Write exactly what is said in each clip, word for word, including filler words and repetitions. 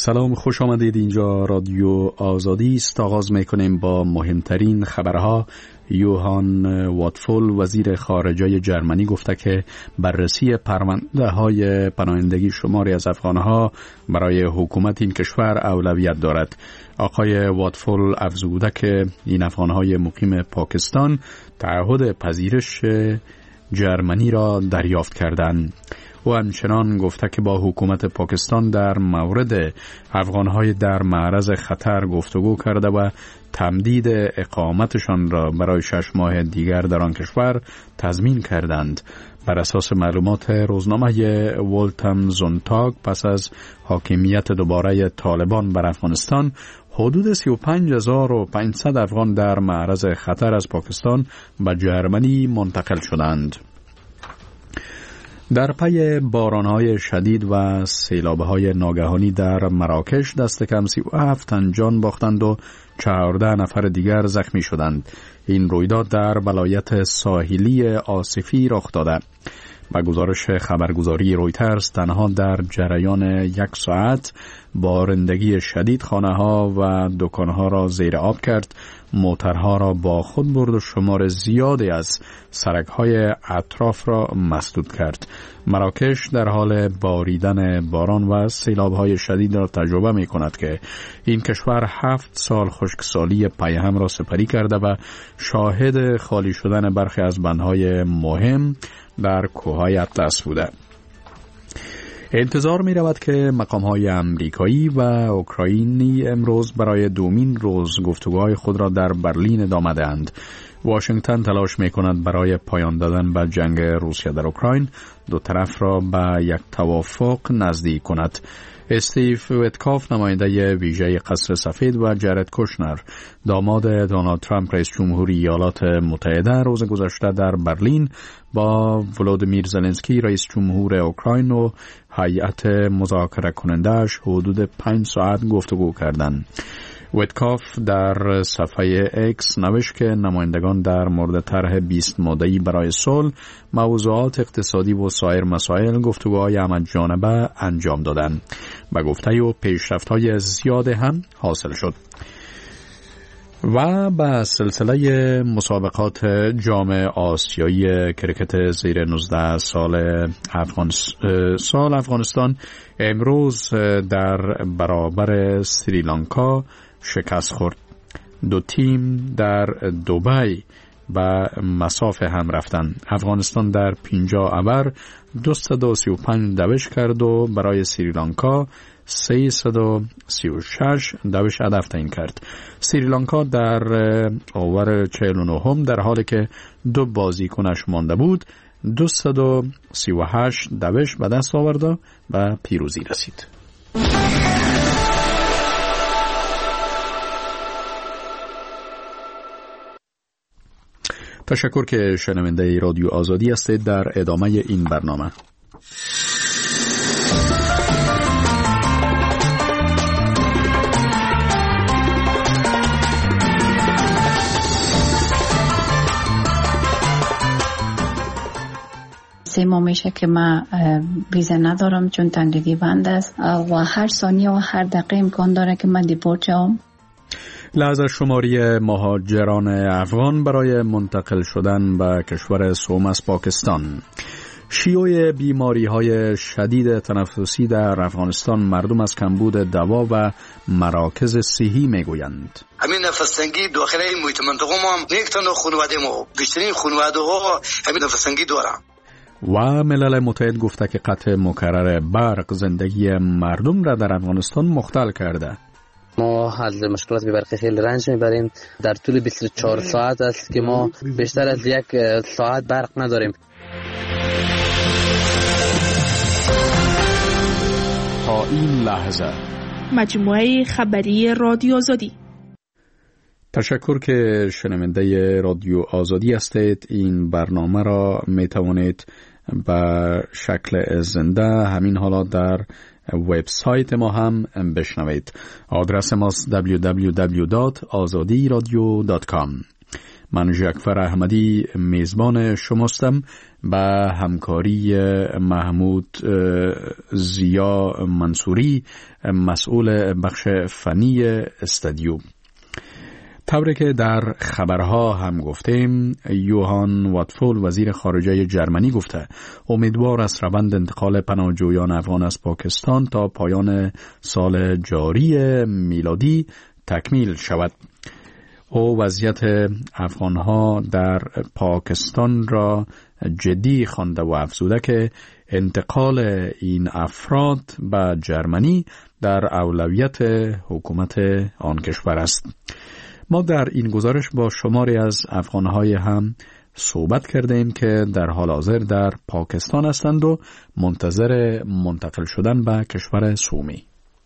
سلام، خوش آمدید. اینجا رادیو آزادی است. آغاز میکنیم با مهمترین خبرها. یوهان واتفول وزیر خارجه جرمنی گفته که بررسی پرونده های پناهندگی شماری از افغانها برای حکومت این کشور اولویت دارد. آقای واتفول افزوده که این افغانهای مقیم پاکستان تعهد پذیرش جرمنی را دریافت کردند. او همچنان گفته که با حکومت پاکستان در مورد افغانهای در معرض خطر گفتگو کرده و تمدید اقامتشان را برای شش ماه دیگر در آن کشور تضمین کردند. بر اساس معلومات روزنامه ولتم زونتاگ، پس از حاکمیت دوباره طالبان بر افغانستان، حدود سی و پنج هزار و پانصد افغان در معرض خطر از پاکستان به جرمنی منتقل شدند. در پی بارانهای شدید و سیلابهای ناگهانی در مراکش دست کم سی و هفت تن جان باختند و چهارده نفر دیگر زخمی شدند. این رویداد در ولایت ساحلی آصفی رخ داده. با گزارش خبرگزاری رویترز، تنها در جریان یک ساعت بارندگی شدید خانه ها و دکان ها را زیر آب کرد، موترها را با خود برد و شمار زیادی از سرک های اطراف را مسدود کرد. مراکش در حال باریدن باران و سیلاب های شدید را تجربه می کند که این کشور هفت سال خشکسالی پیهم را سپری کرده و شاهد خالی شدن برخی از بندهای مهم در کوههای اطلس بوده. انتظار می رود که مقام‌های امریکایی و اوکراینی امروز برای دومین روز گفتگوهای خود را در برلین ادامه دهند. واشنگتن تلاش می کند برای پایان دادن به جنگ روسیه در اوکراین دو طرف را به یک توافق نزدیک کند. استیو ویتکاف، نماینده ویژه قصر سفید، و جارد کوشنر، داماد دونالد ترامپ رئیس جمهوری ایالات متحده، روز گذشته در برلین با ولودیمیر زلنسکی رئیس جمهور اوکراین و هیئت مذاکره کننده‌اش حدود پنج ساعت گفتگو کردند. ویتکاف در صفحه اکس نوشت که نمایندگان در مورد طرح بیست ماده‌ای برای صلح، موضوعات اقتصادی و سایر مسائل گفتگوهای همه‌جانبه انجام دادند. به گفته او پیشرفت‌های زیاد هم حاصل شد. و به سلسله مسابقات جام آسیایی کرکت زیر نوزده سال افغانستان سال افغانستان امروز در برابر سریلانکا شکست خورد. دو تیم در دبی به مسافه هم رفتن. افغانستان در پنجاه اوور دویست و سی و پنج دوش کرد و برای سریلانکا سیصد و سی و شش دوش هدف تعیین کرد. سریلانکا در اوور چهل و نه در حالی که دو بازیکنش مانده بود دویست و سی و هشت دوش به دست آورد و به پیروزی رسید. تشکر که شنونده رادیو آزادی هستید. در ادامه این برنامه سه ماه میشه که من ویزا ندارم چون تنگی بند است و هر ثانیه و هر دقیقه امکان داره که من دیپورت شوم. لحظه شماری مهاجران افغان برای منتقل شدن به کشور سوم از پاکستان. شیوع بیماری های شدید تنفسی در افغانستان مردم از کمبود دوا و مراکز صحی میگویند. همین نفس تنگی داخل این محیط منطقه ما هم یک تن خانواده ما بیشترین خانواده ها همین نفس تنگی دارن. و ملل متحد گفته که قطع مکرر برق زندگی مردم را در افغانستان مختل کرده. ما از مشکلات برقی خیلی رنج میبریم. در طول بیست و چهار ساعت است که ما بیشتر از یک ساعت برق نداریم. تا این لحظه مجموعه خبری رادیو آزادی. تشکر که شنونده رادیو آزادی هستید. این برنامه را می توانید به شکل زنده همین حالا در وبسایت ما هم بشنوید. آدرس ماست دبلیو دبلیو دبلیو دات آزادی رادیو دات کام. من جعفر احمدی میزبان شماستم. با همکاری محمود زیا منصوری مسئول بخش فنی استودیو. طوری که در خبرها هم گفتیم، یوهان واتفول وزیر خارجه جرمنی گفته امیدوار است روند انتقال پناهجویان افغان از پاکستان تا پایان سال جاری میلادی تکمیل شود. او وضعیت افغانها در پاکستان را جدی خوانده و افزوده که انتقال این افراد به جرمنی در اولویت حکومت آن کشور است. ما در این گزارش با شماری از افغانهای هم صحبت کردیم که در حال حاضر در پاکستان هستند و منتظر منتقل شدن به کشور سومی.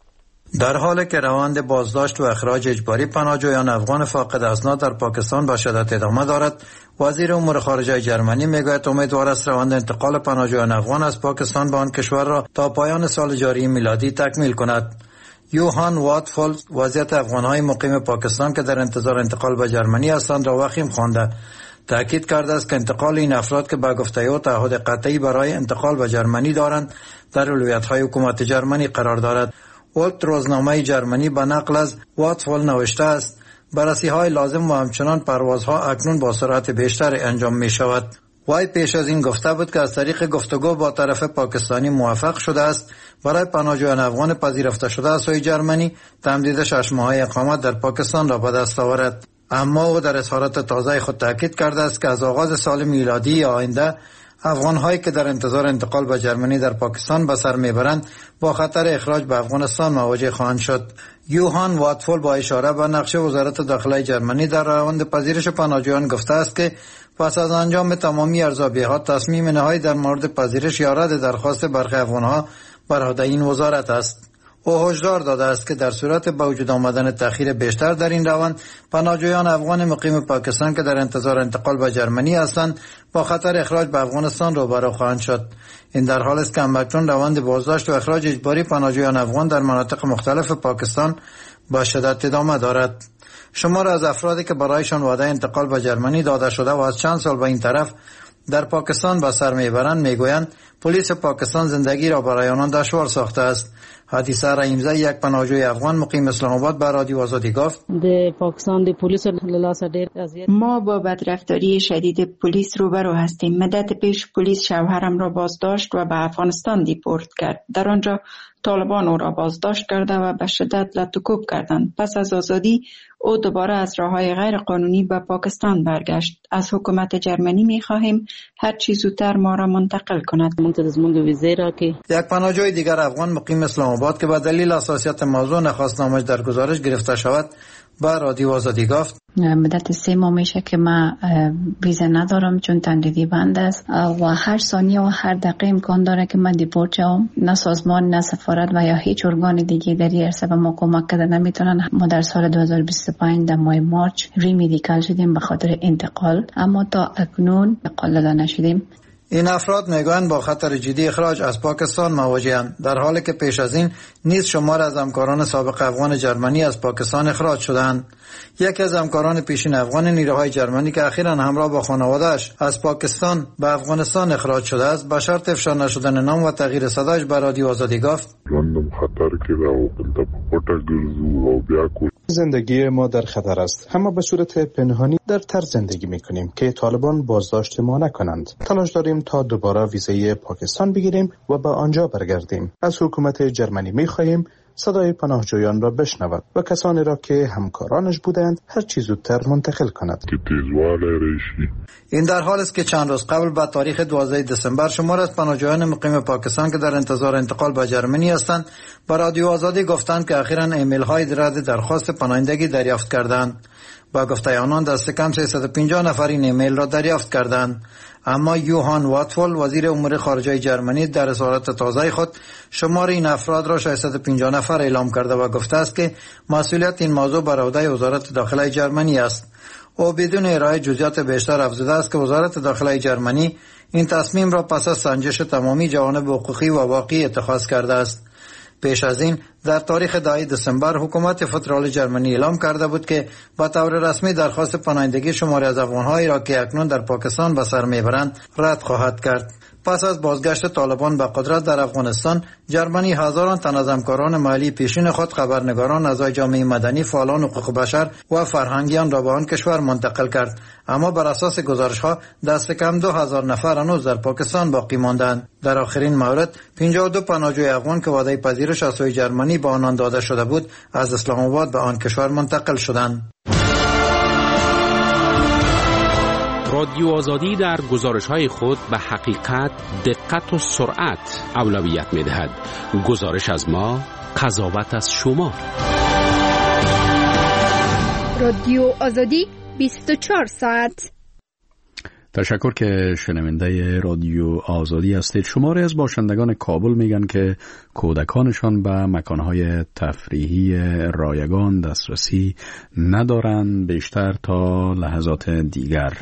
در حالی که روند بازداشت و اخراج اجباری پناهجویان افغان فاقد اسناد در پاکستان به شدت ادامه دارد، وزیر امور خارجه جرمنی میگوید امیدوار است روند انتقال پناهجویان افغان از پاکستان به آن کشور را تا پایان سال جاری میلادی تکمیل کند. یوهان واتفول وضعیت افغانهای مقیم پاکستان که در انتظار انتقال به جرمنی هستند را وخیم خوانده. تأکید کرده است که انتقال این افراد که با گفته او تعهد قطعی برای انتقال به جرمنی دارند در اولویت‌های حکومت جرمنی قرار دارد. ولت روزنامه جرمنی به نقل از واتفول نوشته است بررسی‌های لازم و همچنان پروازها اکنون با سرعت بیشتر انجام می شود. وای پیش از این گفته بود که از طریق گفتگو با طرف پاکستانی موافق شده است برای پناهجویان افغان پذیرفته شده از سوی جرمنی تمدید شش ماهه اقامت در پاکستان را به دست آورد. اما او در اظهارات تازه خود تاکید کرده است که از آغاز سال میلادی آینده افغان‌هایی که در انتظار انتقال به جرمنی در پاکستان به سر میبرند با خطر اخراج به افغانستان مواجه خواهند شد. یوهان واتفول با اشاره به نقشه وزارت داخله جرمنی در روند پذیرش پناهجویان گفته است که پس از انجام تمامی ارزیابی‌ها تصمیم نهایی در مورد پذیرش یا رد درخواست برخی افغان‌ها بر عهده این وزارت است. او هشدار داده است که در صورت به وجود آمدن تأخیر بیشتر در این روند، پناهجویان افغان مقیم پاکستان که در انتظار انتقال به جرمنی هستند با خطر اخراج به افغانستان روبرو خواهند شد. این در حالی است که همکنون روند بازداشت و اخراج اجباری پناهجویان افغان در مناطق مختلف پاکستان با شدت ادامه دارد. شمار از افرادی که برایشان وعده انتقال به جرمنی داده شده و از چند سال به این طرف در پاکستان به سر میبرند میگویند پلیس پاکستان زندگی را برای آنان دشوار ساخته است. حدیثه رحیمزه یک پناهجوی افغان مقیم اسلام آباد به رادیو آزادی گفت ما با بدرفتاری شدید پلیس روبرو هستیم. مدت پیش پلیس شوهرم را بازداشت و به افغانستان دیپورت کرد. در آنجا طالبان او را بازداشت کرده و به شدت لطوکوب کردند. پس از آزادی او دوباره از راه‌های غیر قانونی به پاکستان برگشت. از حکومت جرمنی می‌خواهیم هر چیز زودتر ما را منتقل کند. یک پناهجوی دیگر افغان مقیم اسلام آباد که به دلیل حساسیت موضوع نخواست نامش در گزارش گرفته شود به رادیو آزادی گفت مدت سه ماه میشه که من ویزا ندارم چون تمدیدی بند است و هر ثانیه و هر دقیقه امکان داره که من دیپورت شوم. نه سازمان نه سفارت و یا هیچ ارگان دیگه در این عرصه به ما کمک کرده نمیتونن. ما در سال دو هزار و بیست و پنج در ماه مارچ ریمیدیکال شدیم به خاطر انتقال، اما تا اکنون انتقال داده نشدیم. این افراد میگویند با خطر جدی اخراج از پاکستان مواجه‌اند، در حالی که پیش از این نیز شمار از همکاران سابق افغان جرمنی از پاکستان اخراج شدند. یکی از همکاران پیشین افغان نیروهای جرمنی که اخیراً همراه با خانواده‌اش از پاکستان به افغانستان اخراج شده است به شرط افشا نشدن نام و تغییر صدایش به رادیو آزادی گفت زندگی ما در خطر است، اما به صورت پنهانی در طرز زندگی میکنیم که طالبان بازداشت ما نکنند. تلاش داریم تا دوباره ویزای پاکستان بگیریم و به آنجا برگردیم. از حکومت جرمنی میخواهیم صدای پناهجویان را بشنود و کسانی را که همکارانش بودند هر چیز زودتر منتقل کند. این در حال است که چند روز قبل به تاریخ دوازده دسامبر شمار از پناهجویان مقیم پاکستان که در انتظار انتقال به جرمنی هستند به رادیو آزادی گفتند که اخیراً ایمیل های رد درخواست پناهندگی دریافت کردند. با گفته آنان دست کم سیصد و پنجاه نفر این ایمیل را دریافت کردند. اما یوهان واتفول وزیر امور خارجه جرمنی در اظهارات تازه خود شمار این افراد را ششصد و پنجاه نفر اعلام کرده و گفته است که مسئولیت این موضوع بر عهده وزارت داخله جرمنی است. او بدون ارائه جزئیات بیشتر افزوده است که وزارت داخله جرمنی این تصمیم را پس از سنجش تمامی جوانب حقوقی و واقعی اتخاذ کرده است. پیش از این در تاریخ ده دسامبر حکومت فدرال جرمنی اعلام کرده بود که با طور رسمی درخواست پناهندگی شماری از افغان‌هایی را که اکنون در پاکستان به سر میبرند رد خواهد کرد. پس از بازگشت طالبان به قدرت در افغانستان، جرمنی هزاران تن از همکاران محلی پیشین خود، خبرنگاران، اعضای جامعه مدنی، فعالان حقوق بشر و فرهنگیان را به آن کشور منتقل کرد. اما بر اساس گزارش‌ها دست کم دو هزار نفر هنوز در پاکستان باقی ماندند. در آخرین مورد پنجاه و دو پناهجوی افغان که وعده پذیرش از سوی جرمنی به آنان داده شده بود، از اسلام آباد به آن کشور منتقل شدند. رادیو آزادی در گزارش‌های خود به حقیقت، دقت و سرعت اولویت می‌دهد. گزارش از ما، قضاوت از شما. رادیو آزادی بیست و چهار ساعت. تشکر که شنونده رادیو آزادی هستید. شماری از باشندگان کابل میگن که کودکانشان به مکانهای تفریحی رایگان دسترسی ندارند بیشتر تا لحظات دیگر.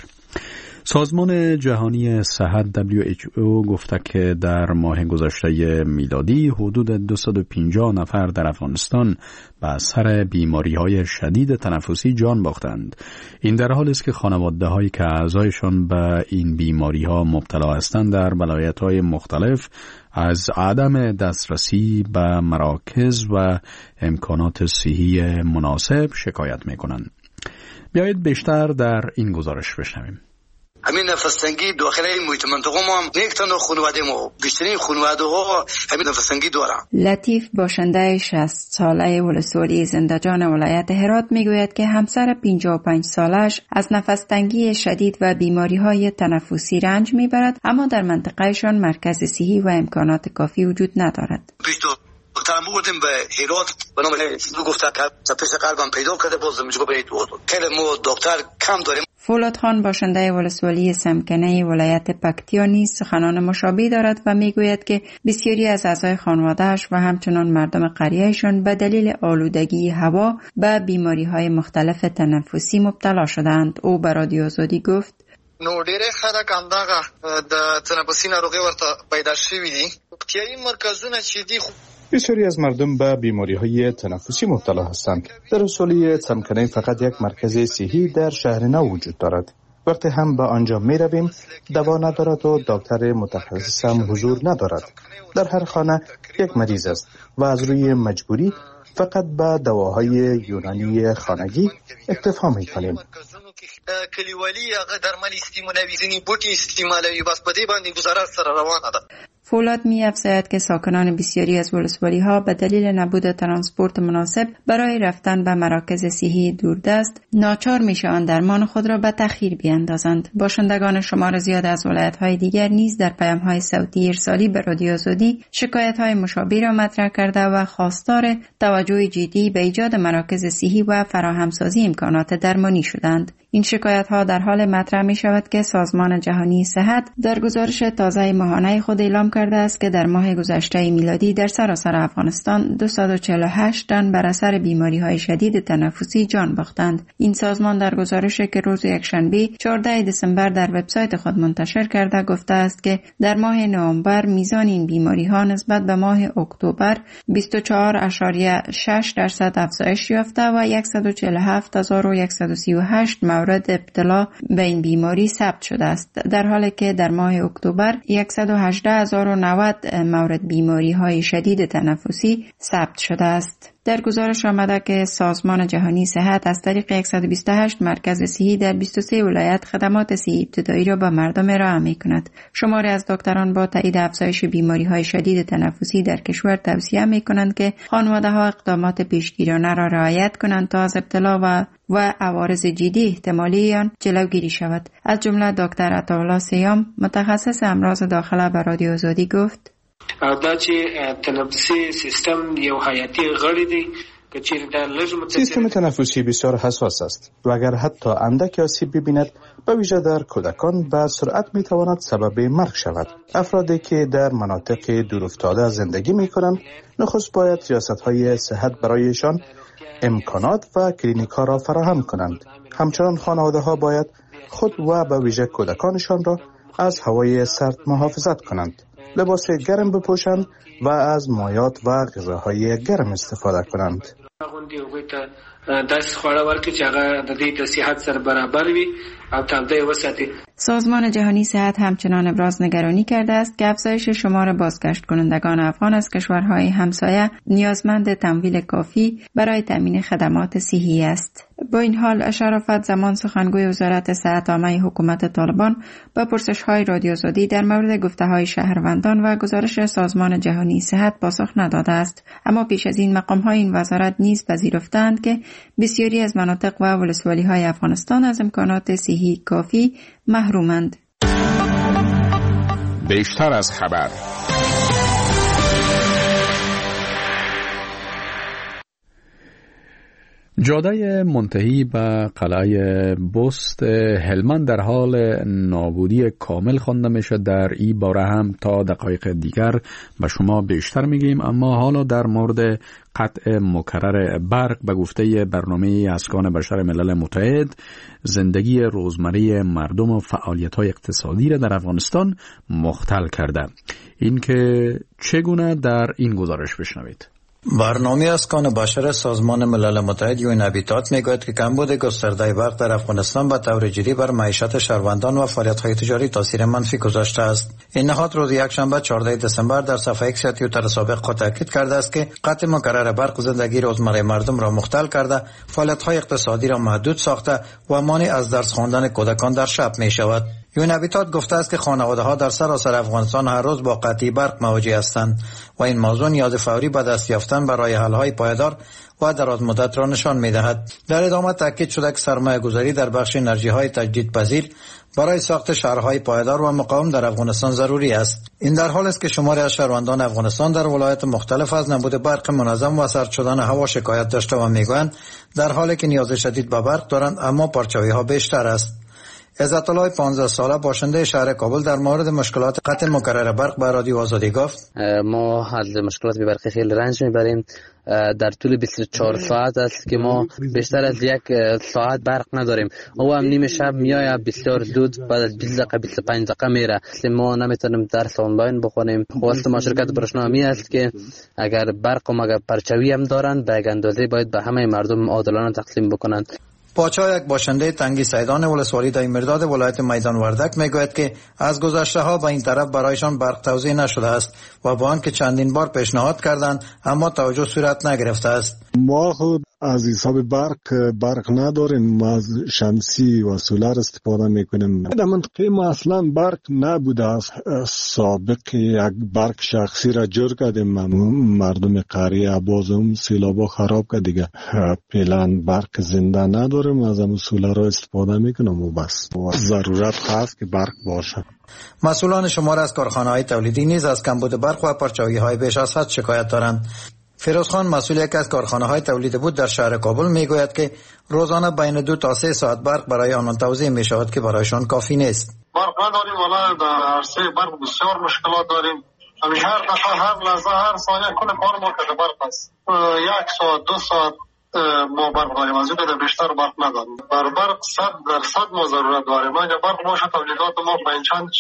سازمان جهانی صحت دبلیو اچ او گفته که در ماه گذشته میلادی حدود دویست و پنجاه نفر در افغانستان به اثر بیماری‌های شدید تنفسی جان باختند. این در حالی است که خانواده‌هایی که اعضایشان به این بیماری‌ها مبتلا هستند در ولایت‌های مختلف از عدم دسترسی به مراکز و امکانات صحی مناسب شکایت می‌کنند. بیایید بیشتر در این گزارش بشنویم. همین نفس‌تنگی داخل این محیط منطقه ما هم یک تن خانواده ما بیشترین خانواده ها همین نفس‌تنگی دارن. لطیف باشنده شصت ساله ولسوالی زندجان ولایت هرات میگوید که همسر پنجاه و پنج سالش از نفس‌تنگی شدید و بیماری‌های تنفسی رنج میبرد، اما در منطقهشان مرکز صحی و امکانات کافی وجود ندارد. دکترم بودیم به هرات به نام گفته که تپش قلبم پیدا کرده، باز میگه برید خیلی ما دکتر کم داریم. فولاد خان باشنده ولسوالی سمکنه ولایت پکتیا نیز سخنان مشابه دارد و میگوید که بسیاری از اعضای خانواده‌اش و همچنان مردم قریه‌شان به دلیل آلودگی هوا به بیماری‌های مختلف تنفسی مبتلا شدند. او به رادیو آزادی گفت: نو ډېر خلک همدغه د تنفسي ناروغي ورته پیدا شوي دي. پکتیایي مرکزونه چې دي بسیاری از مردم به بیماری‌های تنفسی مبتلا هستند. در ولسوالی سمکنه فقط یک مرکز صحی در شهر نو وجود دارد. وقتی هم به آنجا می رویم دوا ندارد و دکتر متخصص هم حضور ندارد. در هر خانه یک مریض است و از روی مجبوری فقط به دواهای یونانی خانگی اکتفا می کنیم. کلیوالی هغه درمل استعمالوي، ځینې بوټي استعمالوي، بس په دې باندې گزاره سره روانه ده. فولاد می افزاید که ساکنان بسیاری از ولسوالی ها به دلیل نبود ترانسپورت مناسب برای رفتن به مراکز صحی دوردست ناچار می شوند درمان خود را به تأخیر بیاندازند. باشندگان شمار زیاد از ولایت های دیگر نیز در پیام های صوتی ارسالی به رادیو آزادی شکایت های مشابه را مطرح کرده و خواستار توجه جدی به ایجاد مراکز صحی و فراهمسازی امکانات درمانی شدند. این شکایت ها در حال مطرح می شود که سازمان جهانی صحت در گزارش تازه ماهانه خود اعلام کرده است که در ماه گذشته میلادی در سراسر افغانستان دویست و چهل و هشت تن بر اثر بیماری های شدید تنفسی جان باختند. این سازمان در گزارشی که روز یکشنبه چهاردهم دسامبر در وبسایت خود منتشر کرده گفته است که در ماه نوامبر میزان این بیماری ها نسبت به ماه اکتبر بیست و چهار ممیز شش درصد افزایش یافته و صد و چهل و هفت هزار و صد و سی و هشت مورد ابتلا به این بیماری ثبت شده است، در حالی که در ماه اکتبر صد و هجده هزار و نود مورد بیماری های شدید تنفسی ثبت شده است. در گزارش آمده که سازمان جهانی صحت از طریق صد و بیست و هشت مرکز صحی در بیست و سه ولایت خدمات صحی ابتدایی را به مردم ارائه می‌کند. شماری از دکتران با تایید افزایش بیماری‌های شدید تنفسی در کشور توصیه می‌کنند که خانواده‌ها اقدامات پیشگیرانه را رعایت کنند تا از ابتلا و و عوارض جدی احتمالی آن جلوگیری شود. از جمله دکتر عطاالله سیام متخصص امراض داخله به رادیو آزادی گفت: دا چې تنفسي سیستم یو حیاتي غړی دی. سیستم تنفسی بسیار حساس است و اگر حتی اندک آسیب ببیند به ویژه در کودکان به سرعت میتواند سبب مرگ شود. افرادی که در مناطق دورافتاده زندگی میکنند نخست باید ریاست‌های صحت برایشان امکانات و کلینیک‌ها را فراهم کنند. همچنان خانواده‌ها باید خود و به ویژه کودکانشان را از هوای سرد محافظت کنند. لباس گرم بپوشند و از مایات و غذاهای گرم استفاده کنند. داس خواړه ورکړي چې هغه د دې د صحت سره برابر وي او تغذیه وساتي. سازمان جهانی صحت همچنان ابراز نگرانی کرده است که افزایش شمار بازگشت کنندگان افغان از کشورهای همسایه نیازمند تمویل کافی برای تامین خدمات صحی است. با این حال شرافت زمان سخنگوی وزارت صحت عامه حکومت طالبان با پرسش‌های رادیو آزادی در مورد گفته‌های شهروندان و گزارش سازمان جهانی صحت پاسخ نداده است، اما پیش از این مقام‌های این وزارت نیز پذیرفتند که بسیاری از مناطق و ولسوالی‌های افغانستان از امکانات صحی کافی محرومند. بیشتر از خبر. جاده منتهی به قلعه بست هلمند در حال نابودی کامل خوانده میشه. در این باره هم تا دقایق دیگر به شما بیشتر میگیم، اما حالا در مورد قطع مکرر برق به گفته برنامه اسکان بشر ملل متحد زندگی روزمره مردم و فعالیت‌های اقتصادی را در افغانستان مختل کرده. این که چگونه در این گزارش بشنوید. برنامه اسکان بشر سازمان ملل متحد یون هابیتات میگوید که کمبود گسترده برق در افغانستان به طور جدی بر معیشت شهروندان و فعالیت‌های تجاری تاثیر منفی گذاشته است. این نهاد روز یکشنبه چهاردهم دسامبر در صفحه ایکس توییتر سابق تاکید کرده است که قطع مکرر برق زندگی روزمره مردم را مختل کرده، فعالیت‌های اقتصادی را محدود ساخته و مانع از درس خواندن کودکان در شب می‌شود. یون هابیتات گفته است که خانواده‌ها در سراسر افغانستان هر روز با قطعی برق مواجه هستند و این موضوع نیاز فوری به دست یافتن برای حل‌های پایدار و دراز مدت را نشان می‌دهد. در ادامه تاکید شده که سرمایه‌گذاری در بخش انرژی‌های تجدیدپذیر برای ساخت شهرهای پایدار و مقاوم در افغانستان ضروری است. این در حالی است که شماری از شهروندان افغانستان در ولایات مختلف از نبود برق منظم و سرد شدن هوا شکایت داشته و میگویند در حالی که نیاز شدید به برق دارند اما پرچاوی‌ها بیشتر است. عزت الله پانزده ساله باشنده شهر کابل در مورد مشکلات قطع مکرر برق به رادیو آزادی گفت: ما از مشکلات برقی خیلی رنج میبریم. در طول بیست و چهار ساعت است که ما بیشتر از یک ساعت برق نداریم. او هم نیم شب میاد بسیار زود، بعد از بیست دقیقه بیست و پنج دقیقه میره. ما نمیتونیم درس آنلاین بخونیم. واسط ما شرکت برشنامی است که اگر برق و مگر پرچاوی هم دارن به یک اندازه باید به همه مردم عادلانه تقسیم بکنند. پاچا یک باشنده تنگی سیدان ولسوالی دایمرداد ولایت میدان وردک میگوید که از گذشته ها به این طرف برایشان برق توزیع نشده است و با آنکه چندین بار پیشنهاد کردند اما توجه صورت نگرفته است. ما خود از حساب برق برق نداریم، ما از شمسی و سولار استفاده میکنیم. در منطقه ما اصلا برق نبوده است. سابق یک برق شخصی را جور کردیم، مردم قریه باز هم سیلابا خراب کرد دیگه. فعلا برق زنده نداریم، از هم سولار را استفاده میکنم و بس. و ضرورت هست که برق باشه. مسئولان شمار از کارخانه‌های تولیدی نیز از کمبود برق و پرچاوی‌های بیش از حد شکایت دارند. فیروزخان مسئول یک از کارخانه‌های تولید بود در شهر کابل میگوید که روزانه بین دو تا سه ساعت برق برای آنان توزیع می شود که برایشان کافی نیست. برق نداریم، ولی در عرصه برق بسیار مشکلات داریم. همیشه هر دفعه هر لحظه هر ثانیه کل کار ما که برق است. یک ساعت دو ساعت ما برق داریم، از این بیشتر برق نداریم. بر برق صد درصد ما ضرورت داریم. اگر برق باشه تولیدات ما پنجچند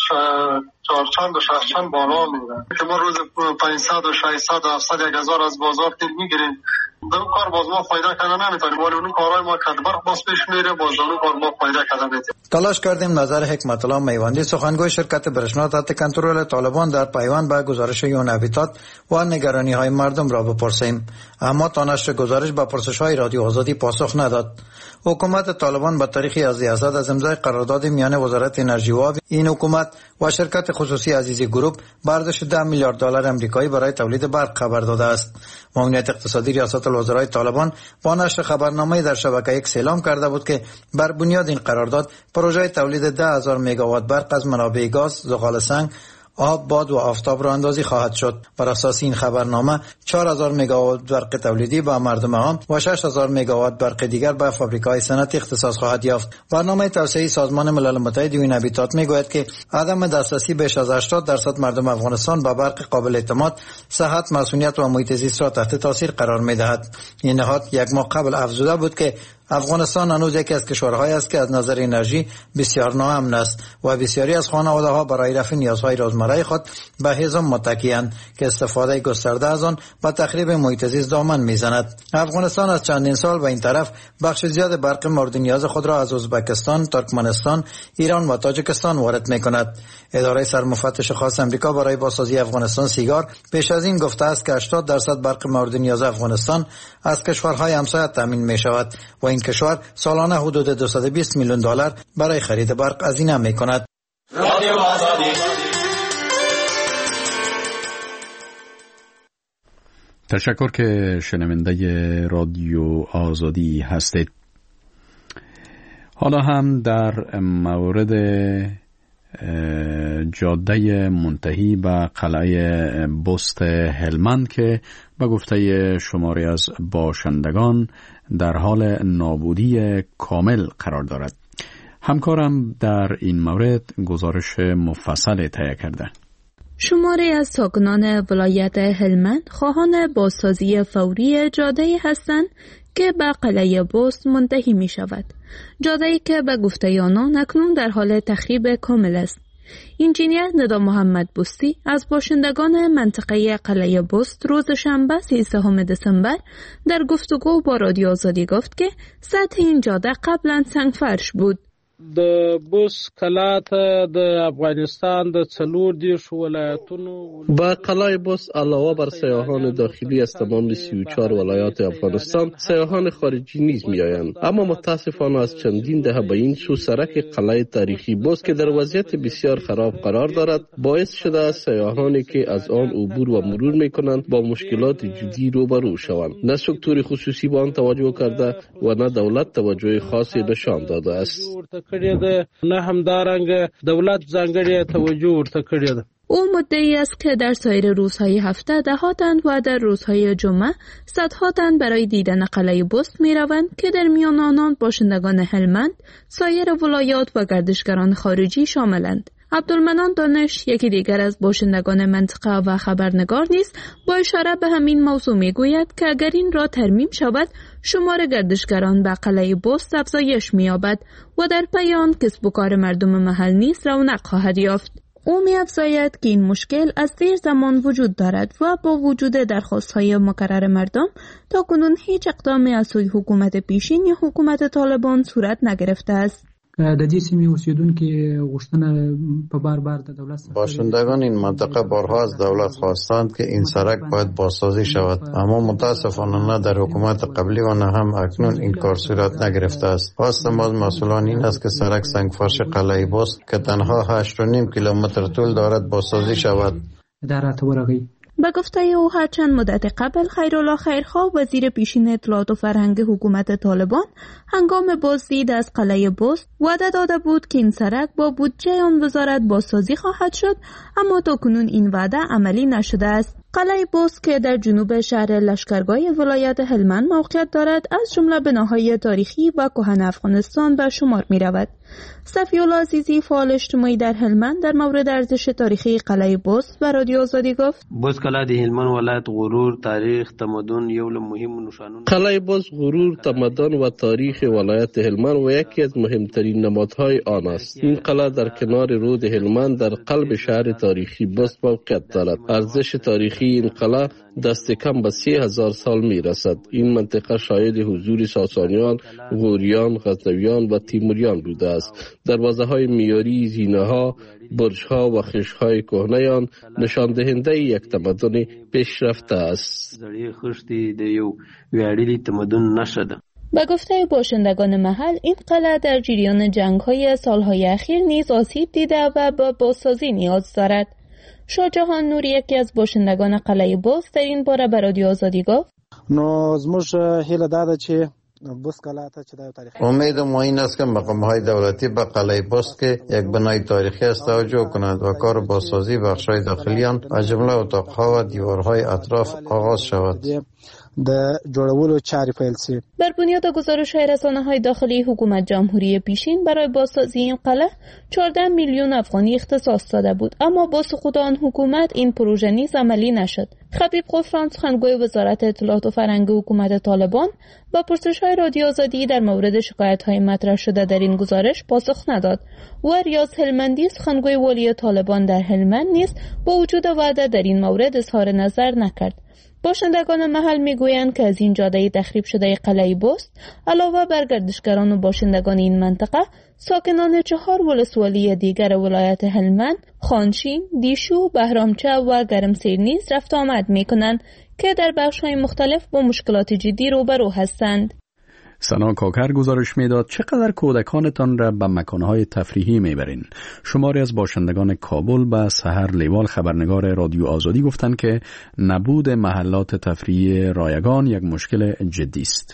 چهارچند و ششچند بالا میره که ما روز پانصد و ششصد و هفتصد یک هزار از بازار تیل میگیریم. در اون کار باز ما فایده کردن نمیتونیم، ولی اون کارهای ما که برق باز پیش میره باز اون کار ما فایده کردن نمیتونیم. تلاش کردیم نظر حکمت الله میوندی سخنگوی شرکت برشنا تحت کنترل طالبان در پیوند به گزارش یون هابیتات و نگرانی های مردم را بپرسیم، اما تا نشر گزارش به پرسش های رادیو آزادی پاسخ نداد. حکومت طالبان به تاریخ از ریاست از امضای قرارداد میان وزارت انرژی و آب این حکومت و شرکت خصوصی عزیزی گروپ برداشت ده میلیارد دلار امریکایی برای تولید برق خبر داده است. معاونیت اقتصادی ریاست الوزرای طالبان با نشر خبرنامه در شبکه ایکس اعلام کرده بود که بر بنیاد این قرارداد پروژه تولید ده هزار مگاوات برق از منابع گاز، زغال سنگ، آب، باد و آفتاب راه اندازی خواهد شد. بر اساس این خبرنامه چهار هزار مگاوات برق تولیدی به مردم عام و شش هزار مگاوات برق دیگر به فابریکه‌های صنعتی اختصاص خواهد یافت. برنامه توسعه سازمان ملل متحد یون هابیتات میگوید که عدم دسترسی بیش از هشتاد درصد مردم افغانستان به برق قابل اعتماد، صحت، مسئولیت و محیط زیست را تحت تاثیر قرار میدهد. این نهاد یک ماه قبل افزوده بود که افغانستان هنوز یکی از کشورهایی است که از نظر انرژی بسیار ناامن است و بسیاری از خانواده‌ها برای رفع نیازهای روزمره خود به هیزم متکی‌اند که استفاده گسترده از آن به تخریب محیط زیست دامن میزند. افغانستان از چندین سال به این طرف بخش زیاد برق مورد نیاز خود را از ازبکستان، ترکمنستان، ایران و تاجیکستان وارد می‌کند. اداره سرمفتش خاص امریکا برای بازسازی افغانستان سیگار پیش از این گفته است که هشتاد درصد برق مورد نیاز افغانستان از کشورهای همسایه تامین می‌شود و این کشور سالانه حدود دویست و بیست میلیون دلار برای خرید برق هزینه می‌کند. رادیو آزادی. تشکر که شنونده رادیو آزادی هستید. حالا هم در مورد جاده منتهی به قلعه بست هلمند که به گفته شماری از باشندگان در حال نابودی کامل قرار دارد. همکارم در این مورد گزارش مفصل تهیه کرده. شماری از ساکنان ولایت هلمند خواهان بازسازی فوری جاده‌ای هستند که به قلعه بست منتهی می شود. جاده‌ای که به گفته آنان اکنون در حال تخریب کامل است. انجینیر ندا محمد بستی از باشندگان منطقه قلعه بست روز شنبه سیزدهم دسامبر در گفتگو با رادیو آزادی گفت که سطح این جاده قبلا سنگفرش بود. د بوس کلا ته د افغانستان د څلور دیرش ولایتونو با قلعه بوس علاوه بر سیاحان داخلی از تمام سی و چهار ولایات افغانستان سیاحان خارجی نیز میآیند، اما متاسفانه از چندین دهه به این سو سرک قلعه تاریخی بوس که در وضعیت بسیار خراب قرار دارد باعث شده است سیاحانی که از آن عبور و مرور میکنند با مشکلات جدی روبرو شوند. نه سکتور خصوصی به آن توجه کرده و نه دولت توجه خاصی نشان داده است. کړی ده نه همدارنګه دولت ځانګړې توجه ورته کړې ده. او مدعی است که در سایر روزهای هفته دهاتند و در روزهای جمعه صدهاتند برای دیدن قلعه بست می روند که در میان آنان باشندگان هلمند، سایر ولایات و گردشگران خارجی شاملند. عبدالمنان دانش یکی دیگر از باشندگان منطقه و خبرنگار نیز با اشاره به همین موضوع می گوید که اگر این را ترمیم شود شمار گردشگران به قلعه بست افزایش می یابد و در پی آن کسب و کار مردم محل نیز رونق خواهد یافت. او می افزاید که این مشکل از دیر زمان وجود دارد و با وجود درخواست‌های مکرر مردم تا کنون هیچ اقدامی از سوی حکومت پیشین یا حکومت طالبان صورت نگرفته است. د دې سیمې اوسیدونکو غوښتنه په بار بار د دولت باشندگان این منطقه بارها از دولت خواستند که این سرک باید بازسازی شود، اما متاسفانه نه در حکومت قبلی و نه هم اکنون این کار صورت نگرفته است. خواست ما از مسئولان این است که سرک سنگفرش قلعه بست که تنها هشت و نیم کیلومتر طول دارد بازسازی شود. در اتورقی به گفته او هر چند مدت قبل خیرالله خیرخواه وزیر پیشین اطلاعات و فرهنگ حکومت طالبان هنگام بازدید از قلعه بست وعده داده بود که این سرک با بودجه آن وزارت بازسازی خواهد شد، اما تاکنون این وعده عملی نشده است. قلعه بست که در جنوب شهر لشکرگاه ولایت هلمند موقعیت دارد از جمله بناهای تاریخی و کهن افغانستان به شمار می رود. صفی‌الله عزیزی فعال اجتماعی در هلمند در مورد ارزش تاریخی قلعه بست و رادیو آزادی گفت: بست قلعه د هلمند ولایت غرور، تاریخ، تمدن یو له مهم نشانونو. قلعه بست غرور، تمدن و تاریخ ولایت هلمند و یکی از مهمترین نمادهای آن است. این قلعه در کنار رود هلمند در قلب شهر تاریخی بست موقعیت دارد. ارزش تاریخی این قلعه دست کم به سه هزار سال می رسد. این منطقه شاهد حضور ساسانیان، غوریان، غزنویان و تیموریان بوده است. دروازه های میاری، زینه ها، برج ها و خشت های کهنه آن نشان دهنده یک تمدن پیشرفته است. زړې خښتې د یو ویاړلي تمدن نښه ده. به گفته باشندگان محل این قلعه در جریان جنگ های سالهای اخیر نیز آسیب دیده و به بازسازی نیاز دارد. شاهجهان نور یکی از باشندگان قلعه بست در این باره به رادیو آزادی گفت: نو زموږ هیله دا ده چې بست قلعه ته چې د تاریخ امید ما این است که مقام‌های دولتی به قلعه بست که یک بنای تاریخی است توجه کنند و کار بازسازی بخش‌های داخلی آن از جمله اتاق‌ها و دیوارهای اطراف آغاز شود. د جوړولو چارې پیل شي. بر بنیاد گزارش رسانه‌های داخلی حکومت جمهوری پیشین برای بازسازی این قلعه چهارده میلیون افغانی اختصاص داده بود، اما با سقوط آن حکومت این پروژه نیز عملی نشد. خبیب غفران سخنگوی وزارت اطلاعات و فرهنگ حکومت طالبان با پرسش‌های رادیو آزادی در مورد شکایت‌های مطرح شده در این گزارش پاسخ نداد. و ریاض هلمندی سخنگوی والی طالبان در هلمند نیز با وجود وعده در این مورد اظهار نظر نکرد. باشندگان محل میگویند که از این جاده تخریب شده قلعه بست علاوه بر گردشگران و باشندگان این منطقه، ساکنان چهار ولسوالی دیگر ولایت هلمند، خانشین، دیشو، بهرامچه و گرمسیر نیز رفت آمد میکنند که در بخش‌های مختلف با مشکلات جدی روبرو هستند. سنا کاکر گزارش میداد چقدر کودکانتان را به مکانهای تفریحی میبرین؟ شماری از باشندگان کابل به سحر لیوال خبرنگار رادیو آزادی گفتند که نبود محلات تفریحی رایگان یک مشکل جدی است.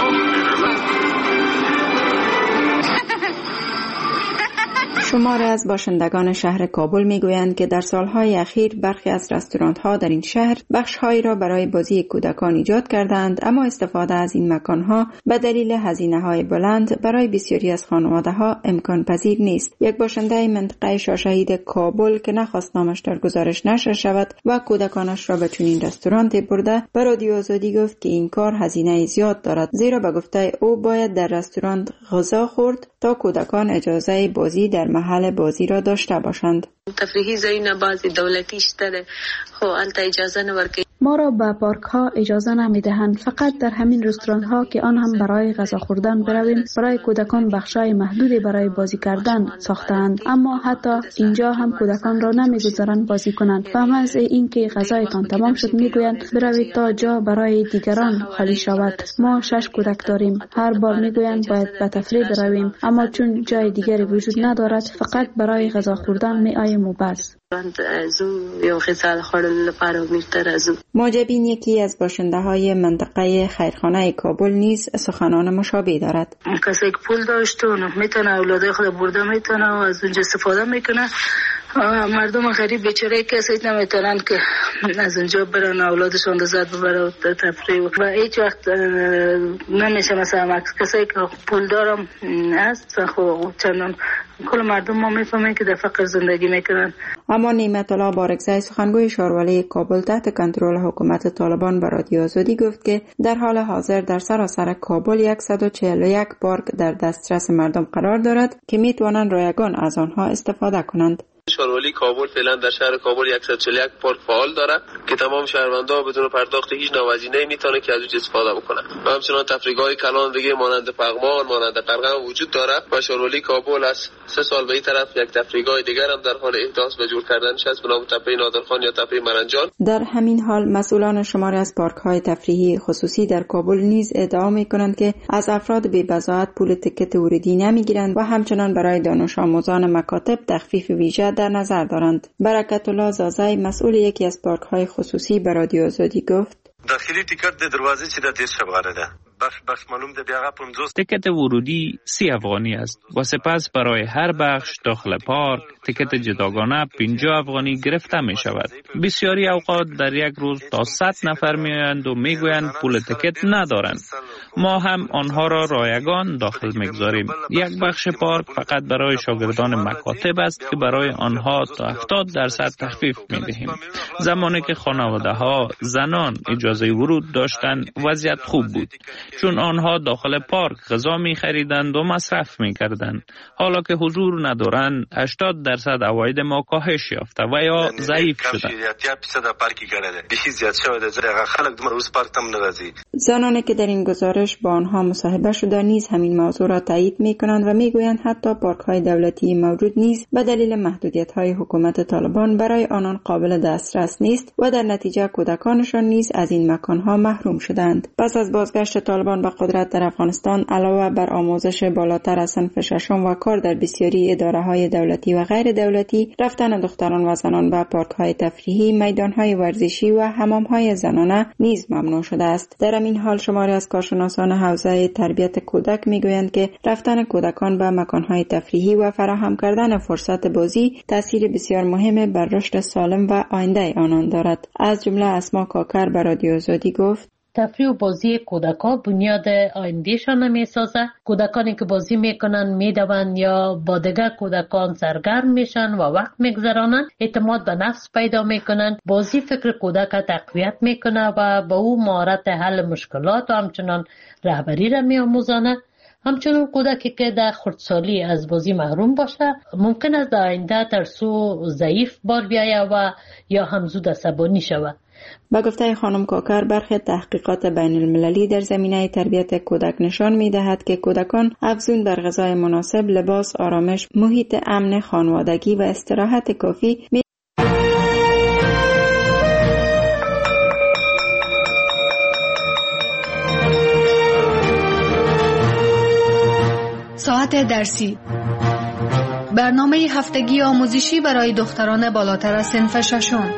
شماری از باشندگان شهر کابل میگویند که در سالهای اخیر برخی از رستوران‌ها در این شهر بخش‌هایی را برای بازی کودکان ایجاد کردند، اما استفاده از این مکان‌ها به دلیل هزینه‌های بلند برای بسیاری از خانواده‌ها امکان پذیر نیست. یک باشنده منطقه شاهشهید کابل که نخواست نامش در گزارش نشر شود و کودکانش را به چنین رستورانتی برده، به رادیو آزادی گفت که این کار هزینه زیاد دارد، زیرا به گفته او باید در رستوران غذا خورد تا کودکان اجازه بازی در محل بازی را داشته باشند. تفریحی زین بعضی دولتی شده خو البته اجازه نورکی. ما را به پارک ها اجازه نمیدهند، فقط در همین رستوران ها که آن هم برای غذا خوردن برویم برای کودکان بخشای محدودی برای بازی کردن ساختند، اما حتی اینجا هم کودکان را نمیگذارند بازی کنند و محض اینکه غذایتان تمام شد میگویند بروید تا جا برای دیگران خالی شود. ما شش کودک داریم، هر بار میگویند باید به تفریح برویم، اما چون جای دیگری وجود ندارد فقط برای غذا خوردن میآییم و بس. ماجبین یکی از باشنده های منطقه خیرخانه کابل نیز سخنان مشابه دارد. کسی که پول داشت و میتونه اولاده خود برده میتونه و از اونجا استفاده میکنه. مردم غریب بیچاره کسی نمیتونن که از اونجا برن اولادشون لذت ببرن تفریح و هیچ وقت نمیشه مثلا کسی که پول دارم هست خب چندان کل مردم ما میفهمن که در فقر زندگی میکنن. اما نعمت الله بارکزی سخنگوی شاروالی کابل تحت کنترل حکومت طالبان به رادیو آزادی گفت که در حال حاضر در سراسر کابل صد و چهل و یک پارک در دسترس مردم قرار دارد که میتوانند رایگان از آنها استفاده کنند. شاروالی کابل فعلا در شهر کابل صد و چهل و یک پارک فعال دارد که تمام شهروندان بدون پرداخت هیچ نوازینه‌ای میتونه که از اون استفاده بکنن. و همچنین تفریحگاه کلان دیگه مانند پغمان، مانند قرقم وجود دارد و شاروالی کابل از سه سال به این طرف یک تفریحگاه دیگر هم در حال احداث و جور کردنش است به نام تپه نادرخان یا تپه مرنجان. در همین حال مسئولان شماری از پارک‌های تفریحی خصوصی در کابل نیز ادعا می‌کنند که از افراد بی‌بضاعت پول تکت ورودی نمی‌گیرند و همچنین برای دانش آموزان مکاتب تخفیف ویژه در نظر دارند. برکت الله زازای مسئول یکی از پارک‌های خصوصی به رادیو آزادی گفت: داخلی تیکت د دروازه چې د تیز شبغانه ده بخش بخش معلوم ده بیاغه پنځوس تکت ورودی سی افغانی است و سپس برای هر بخش داخل پارک تکت جداگانه پنجاه افغانی گرفته می شود. بسیاری اوقات در یک روز تا صد نفر می آیند و می گویند پول تکت ندارند. ما هم آنها را رایگان داخل می گذاریم. یک بخش پارک فقط برای شاگردان مکاتب است که برای آنها تا هفتاد درصد تخفیف می دهیم. زمانی که خانواده ها زنان اجازه ورود داشتند وضعیت خوب بود، چون آنها داخل پارک غذا می خریدند و مصرف می کردند. حالا که حضور ندارند هشتاد درصد عواید ما کاهش یافته و یا ضعیف شده. زنانی که در این گزارش با آنها مصاحبه شده نیز همین موضوع را تایید می کنند و می گویند حتی پارک های دولتی موجود نیز به دلیل محدودیت های حکومت طالبان برای آنان قابل دسترس نیست و در نتیجه کودکانشان نیز از این مکان ها محروم شدند. پس از بازگشت طالبان به قدرت در افغانستان علاوه بر آموزش بالاتر از صنف ششم و کار در بسیاری اداره های دولتی و غیر دولتی، رفتن دختران و زنان به پارک های تفریحی، میدان های ورزشی و حمام های زنانه نیز ممنوع شده است. در این حال شماری از کارشناسان حوزه تربیت کودک میگویند که رفتن کودکان به مکان های تفریحی و فراهم کردن فرصت بازی تاثیر بسیار مهم بر رشد سالم و آینده آنان دارد. از جمله اسما کاکر به رادیو آزادی گفت: تفریح و بازی کودکان بنیاد آیندهشان میسازه. کودکانی که بازی میکنن میدوند یا با دیگر کودکان سرگرم میشن و وقت میگذرانند، اعتماد به نفس پیدا میکنن. بازی فکر کودک تقویت میکنه و با او مهارت حل مشکلات و همچنان رهبری را میآموزاند. همچنان کودکی که در خردسالی از بازی محروم باشه ممکن است در آینده ترسو ضعیف بار بیاید و یا هم زود عصبانی شود. با گفته خانم کاکر، برخی تحقیقات بین المللی در زمینه تربیت کودک نشان می دهد که کودکان افزون بر غذای مناسب، لباس، آرامش، محیط امن، خانوادگی و استراحت کافی می ساعت درسی، برنامه هفتگی آموزشی برای دختران بالاتر از صنف ششم.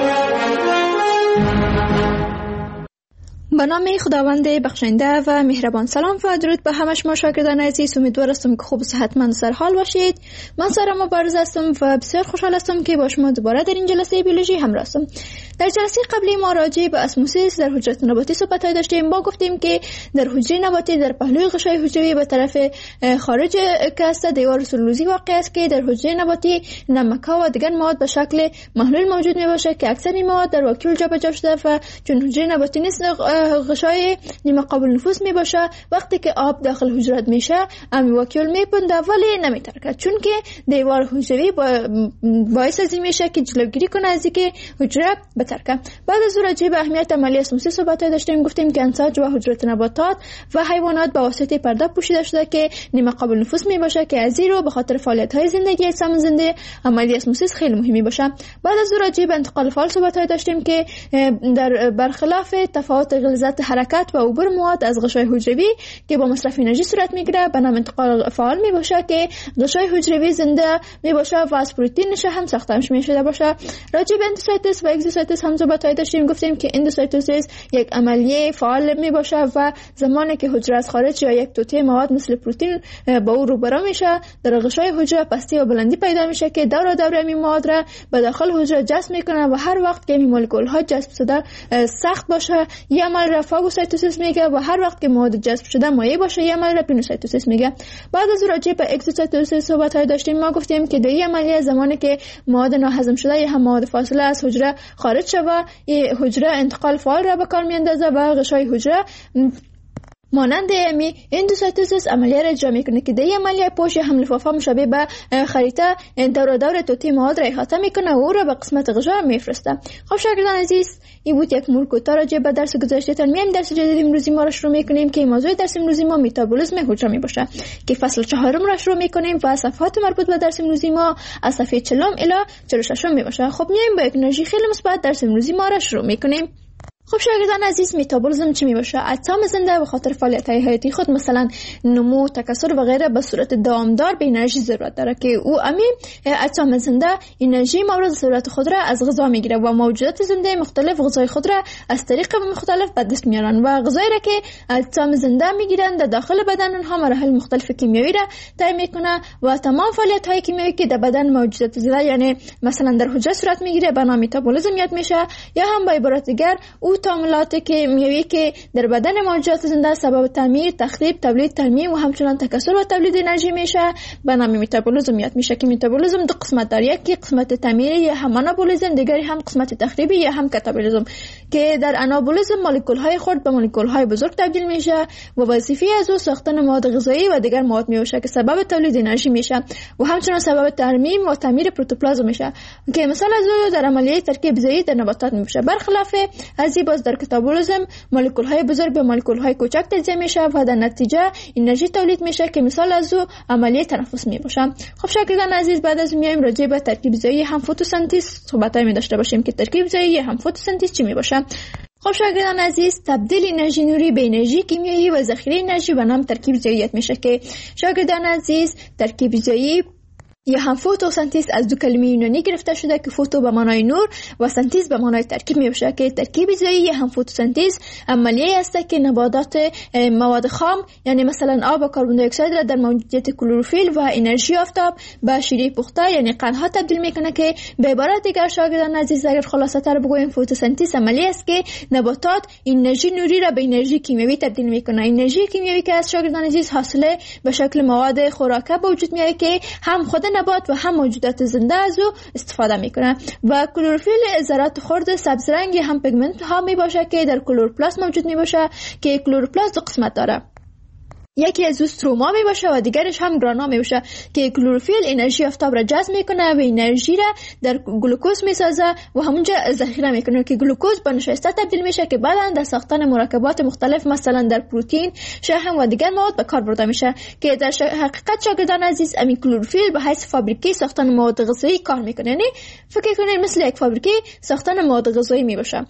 به نام خداوند بخشنده و مهربان. سلام و درود به همه شما شاگردان عزیز. امیدوار هستم که خوب و صحتمند سر حال باشید. من سارا مبارز هستم و بسیار خوشحال هستم که با شما دوباره در این جلسه بیولوژی همراه هستم. در جلسه قبلی ما راجع به اسموسیس در حجره نباتی صحبت داشتیم. ما گفتیم که در حجره نباتی در پهلوی غشای حجروی به طرف خارج که است دیوار سلولوزی واقع است که در حجره نباتی نمک و دیگر مواد به شکل محلول موجود می باشه که اکثر این مواد در واکیول جابجا شده و چون حجره نباتی نیست غشای نیمه قابل نفوذ می باشه، وقتی که آب داخل حجرات میشه امی واکیول میپنده ولی نمیترکه، چون که دیوار حجروی با باعث از این میشه که جلوگیری کنه از اینکه حجره بترکه. بعد از راجع به اهمیت عملی اسموسیس صحبت داشتیم. گفتیم که انساج و حجرات نباتات و حیوانات با واسطه پرده پوشیده شده که نیمه قابل نفوذ می باشه که از این رو به خاطر فعالیت های زندگی اجسام زنده عملی اسموسیس خیلی مهمی باشه. بعد از راجع به انتقال فعال صحبت داشتیم که در برخلاف تفاوت غلظت حرکت و عبور مواد از غشای حجروی که با مصرف انرژی صورت میگیره به نام انتقال فعال می باشه که غشای حجروی زنده می باشه و از پروتئینش هم ساخته میشه باشه. راجع به اندوسایتوس و اگزوسایتوس هم صحبت داشتیم. گفتیم که اندوسایتوسیس یک عملیه فعال می باشه و زمانی که حجره از خارج یا یک توته مواد مثل پروتئین با او روبرو میشه، در غشای حجره پستی و بلندی پیدا میشه که دور و دور این مواد را به داخل حجره جذب میکنه و هر وقت که این مولکول ها جذب شده سخت باشه یه عمل را فاگوسایتوسیس میگه و هر وقت که مواد جذب شده مایع باشه یه عمل را پینوسایتوسیس میگه. بعد از راجع به اگزوسایتوسیس صحبت های داشتیم. ما گفتیم که در این عملیه زمانی که مواد ناهضم شده یا هم مواد فاصله از حجره خارج شوه، این حجره انتقال فعال را به کار میاندازه و غشای حجره مانند امی اندوسایتوسیس عملیه را اجرا میکنه که در این عملیه پوش هم لفافه مشابه به خریطه دور دور توتی مواد را احاطه میکنه و او را به قسمت غشا میفرسته. خب شاگردان عزیز، این بود یک مرور کوتاه راجع به درس گذشته. میایم درس جدید امروزی ما را شروع میکنیم که موضوع درس امروزی ما متابولیسم حجره می باشه که فصل چهارم را شروع میکنیم و صفحات مربوط به درس امروزی ما از صفحه چهل الی چهل و شش می باشه. خب میایم با یک انرژی خیلی مثبت درس امروزی ما را شروع میکنیم. خب شاگردان عزیز، متابولیسم چی می باشه؟ اجسام زنده به خاطر فعالیت‌های حیاتی خود مثلا نمو، تکثر و غیره به صورت دامدار به انرژی ضرورت داره که او امی اجسام زنده انرژی مورد ضرورت خود را از غذا میگیره و موجودات زنده مختلف غذای خود را از طریق مختلف به دست میارن و غذایی را که اجسام زنده میگیرن در داخل بدن اونها مراحل مختلف کیمیایی را طی میکنه و تمام فعالیت‌های کیمیایی که در بدن موجودات زنده یعنی مثلا در حجره صورت میگیره به نام متابولیسم یاد میشه، یا هم به عبارت دیگر او تعاملات کیمیایی که در بدن موجودات زنده سبب تعمیر، تخریب، تولید، ترمیم و همچنان تکثر و تولید انرژی میشه به نام متابولیسم یاد میشه که متابولیسم دو قسمت داره، یکی قسمت تعمیری یا هم آنابولیسم، دیگری هم قسمت تخریبی یا هم کاتابولیسم که در آنابولیسم مولکول های خرد به مولکول های بزرگ تبدیل میشه و وظیفه از او ساختن مواد غذایی و دیگر مواد میشه که سبب تولید انرژی میشه و همچنان سبب ترمیم و تعمیر پروتوپلازم میشه که مثال از او در عملیه ترکیب ضعیف در نباتات میشه. برخلاف از باز در کاتابولیسم مولکول های بزرگ به مولکول های کوچک تجزیه میشه و در نتیجه انرژی تولید میشه که مثال از او عملیه تنفس می باشه. خب شاگردان عزیز، بعد از میایم راجع به ترکیب ضعیف هم فتوسنتز صحبت می داشته باشیم که ترکیب ضعیف هم فتوسنتز چی می باشه. خب شاگردان عزیز، تبدیل انرژی نوری به انرژی کیمیایی و ذخیره انرژی به نام ترکیب ضعیف میشه که شاگردان عزیز ترکیب ضعیف یا هم فوتوسنتز از دو کلمه یونانی گرفته شده که فوتو به معنای نور و سنتز به معنای ترکیب می باشه که ترکیب زایی یا هم فوتوسنتز عملیه است که نباتات مواد خام یعنی مثلا آب و کربن دی اکساید را در موجودیت کلروفیل و انرژی آفتاب به شیره پخته یعنی قندها تبدیل میکنه که به عبارت دیگر شاگردان عزیز اگر خلاصه تر بگویم فوتوسنتز عملیه است که نباتات انرژی نوری را به انرژی کیمیایی تبدیل میکنه. انرژی کیمیایی که از شاگردان عزیز حاصله به شکل مواد خوراکه به وجود میاد که هم خود نبات و هم موجودات زنده از او استفاده میکنه و کلروفیل ذرات خرد سبز رنگی هم پیگمنت ها می باشه که در کلوروپلاست موجود می باشه که کلوروپلاست دو قسمت داره. یکی از استروما می باشه و دیگرش هم گرانا می باشه که کلروفیل انرژی آفتاب را جذب میکنه و انرژی را در گلوکوز می سازه و همونجا ذخیره میکنه که گلوکوز به نشاسته تبدیل میشه که بعدا در ساختن مرکبات مختلف مثلا در پروتئین، شحم و دیگر مواد به کار برده میشه که در حقیقت شاگردان عزیز همین کلروفیل به حیث فابریکه ساختن مواد غذایی کار میکنه. یعنی فکر کنید مثل یک فابریکه ساختن مواد غذایی می باشه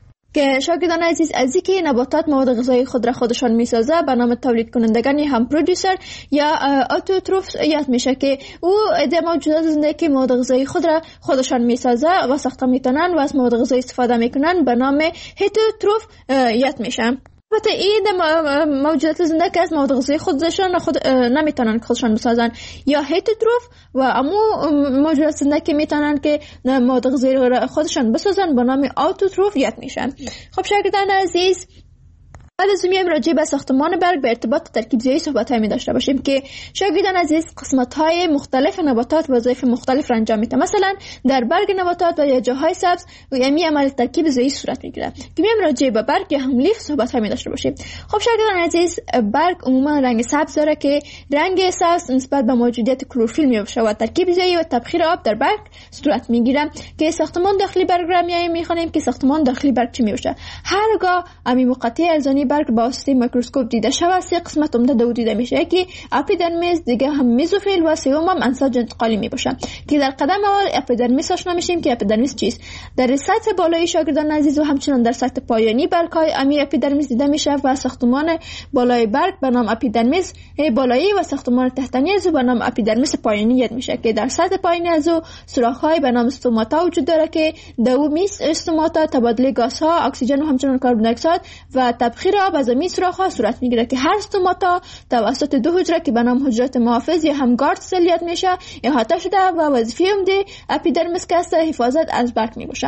که شاگردان عزیز از اینکه نباتات مواد غذایی خود را خودشان میسازه به نام تولید کنندگان هم پرودوسر یا اتوتروف یاد میشه که او ایده موجودات زنده که مواد غذایی خود را خودشان میسازه و ساخته میتونن و از مواد غذایی استفاده میکنن به نام هتروتروف یاد میشن. البته این موجودات زنده که از مواد غذایی خودشان خود نمیتونن خودشان بسازن یا هتروتروف و امو موجودات زنده که میتونن که مواد غذایی خودشان بسازن به نام اتوتروف یاد میشن. خب شاگردان عزیز بعد از میایم راجع به ساختمان برگ به ارتباط ترکیب زایی صحبت می داشته باشیم که شاگردان عزیز قسمت های مختلف نباتات وظایف مختلف را انجام میده. مثلا در برگ نباتات و یا جاهای سبز و یمی عمل ترکیب زایی صورت میگیره که میایم راجع به برگ یا هم لیف صحبت می داشته باشیم. خب شاگردان عزیز برگ عموما رنگ سبز داره که رنگ سبز نسبت به موجودیت کلروفیل می باشه و ترکیب زایی و تبخیر آب در برگ صورت میگیره که ساختمان داخلی برگ را میایم میخوانیم که ساختمان داخلی برگ چی می باشه. هرگاه امی مقطع ارزانی برگ با واسطه میکروسکوپ دیده شود سه قسمت عمده دو دیده میشه که اپیدرمیس، دیگه هم میزوفیل و سوم هم انساج انتقالی میباشه که در قدم اول اپیدرمیس آشنا میشیم که اپیدرمیس چیست. در سطح بالایی شاگردان عزیز و همچنان در سطح پایانی برگ های امی اپیدرمیس دیده میشه و ساختمان بالای برگ به نام اپیدرمیس بالایی و ساختمان تحتانی از به نام اپیدرمیس پایانی یاد میشه که در سطح پایینی از او سوراخ های به نام استوماتا وجود داره که دو میز استوماتا تبادله گاز ها، اکسیژن و همچنان کربن دی اکساید و تبخیر آب از می سوراخ ها صورت میگیره که هر استوماتا توسط دو حجره که به نام حجرات محافظ یا هم گارد سل یاد میشه احاطه شده و وظیفه عمده اپیدرمیس که است حفاظت از برگ میباشه.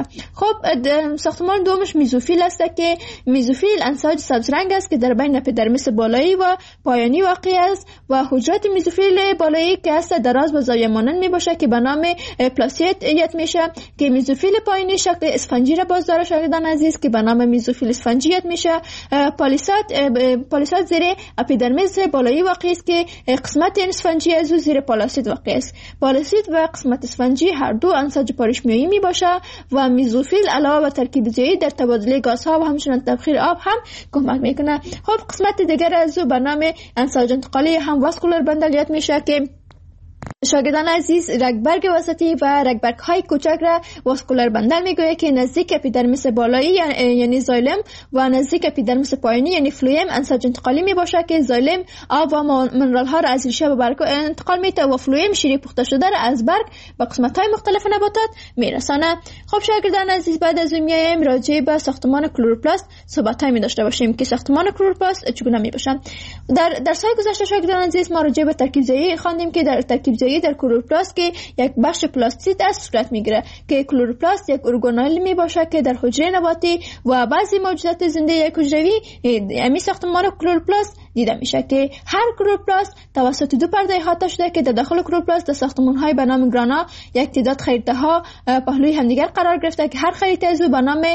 خب ساختمان دومش میزوفیل است که میزوفیل انساج سبز رنگ است که در بین اپیدرمیس بالایی و پایانی واقع است و حجرات میزوفیل بالایی که است دراز و زاویه مانند میباشه که به نام پلاسیت یاد میشه که میزوفیل پایانی شکل اسفنجی را باز داره شاگردان عزیز که به نام میزوفیل اسفنجی یاد میشه. پالیساد پالیساد زیر اپیدرمیس بالایی واقع است که قسمت اسفنجی از او زیر پالاسید واقع است. پالاسید و قسمت اسفنجی هر دو انساج پارشمیایی می باشه و میزوفیل علاوه بر ترکیب زایی در تبادله گازها و همچنین تبخیر آب هم کمک میکنه. خب قسمت دیگر از او به نام انساج انتقالی هم واسکولار بندل یاد میشه که شاگردان عزیز رگبرگ وسطی و رگبرگ های کوچک را واسکولار بندل میگوید که نزدیک اپیدرمیس بالایی یعنی زایلم و نزدیک اپیدرمیس پایینی یعنی فلویم انساج انتقالی می باشه که زایلم آب و منرال ها را از ریشه به برگ انتقال میده و فلویم شیره پخته شده را از برگ به قسمت های مختلف نباتات میرسانه. خب شاگردان عزیز بعد از این میایم راجع به ساختمان کلوروپلاست صحبت های می داشته باشیم که ساختمان کلوروپلاست چگونه می باشه. در درس های گذشته شاگردان عزیز ما راجع به ترکیب زایی خواندیم که در ترکیب زایی در کلوروپلاست که یک بخش پلاستید از صورت میگیره که کلوروپلاست یک ارگانل می باشه که در حجره نباتی و بعضی موجودات زنده یک حجروی امی ساختمان کلوروپلاست دیده میشه که هر کلوروپلاست توسط دو پرده احاطه شده که در داخل کلوروپلاست در ساختمان های به نام گرانا یک تعداد خریطه ها پهلوی همدیگر قرار گرفته که هر خریطه از او به نام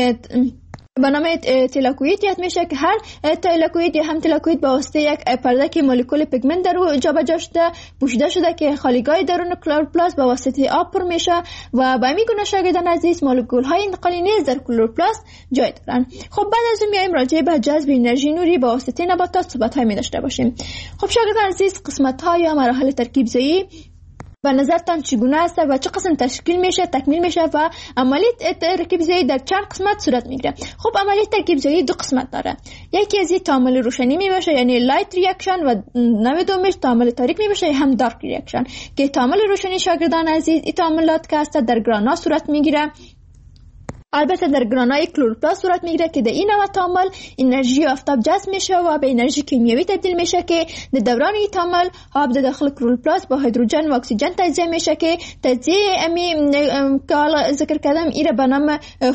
به نام تلاکوید یاد میشه که هر تلاکوید یا هم تلاکوید با واسطه یک پرده که مولکول پیگمنت در او جابجا شده پوشیده شده که خالیگاه درون کلوروپلاست با واسطه آب پر میشه و به همین گونه شاگردان عزیز مولکول های انتقالی نیز در کلوروپلاست جای دارن. خب بعد از اون میایم راجع به جذب انرژی نوری با واسطه نباتات صحبت های می داشته باشیم. خب شاگردان عزیز قسمت ها یا مراحل ترکیب زایی به نظرتان چگونه است و چه قسم تشکیل میشه، تکمیل میشه و عملیات ترکیب زایی در چند قسمت صورت میگیره؟ خب عملیات ترکیب زایی دو قسمت داره. یکی از این تعامل روشنی میباشه یعنی لایت ریاکشن و نوع دومش تعامل تاریک میباشه هم دارک ریاکشن که تعامل روشنی شاگردان عزیز این تعاملات که است در گرانا صورت میگیره. البته در گرانای کلروپلاست صورت میگیره که در این نوع تعامل انرژی آفتاب جذب میشه و به انرژی کیمیایی تبدیل میشه که در دوران این تعامل آب در داخل کلروپلاست با هیدروژن و اکسیژن تجزیه میشه که تجزیه امی که حالا ذکر کردم ایره به نام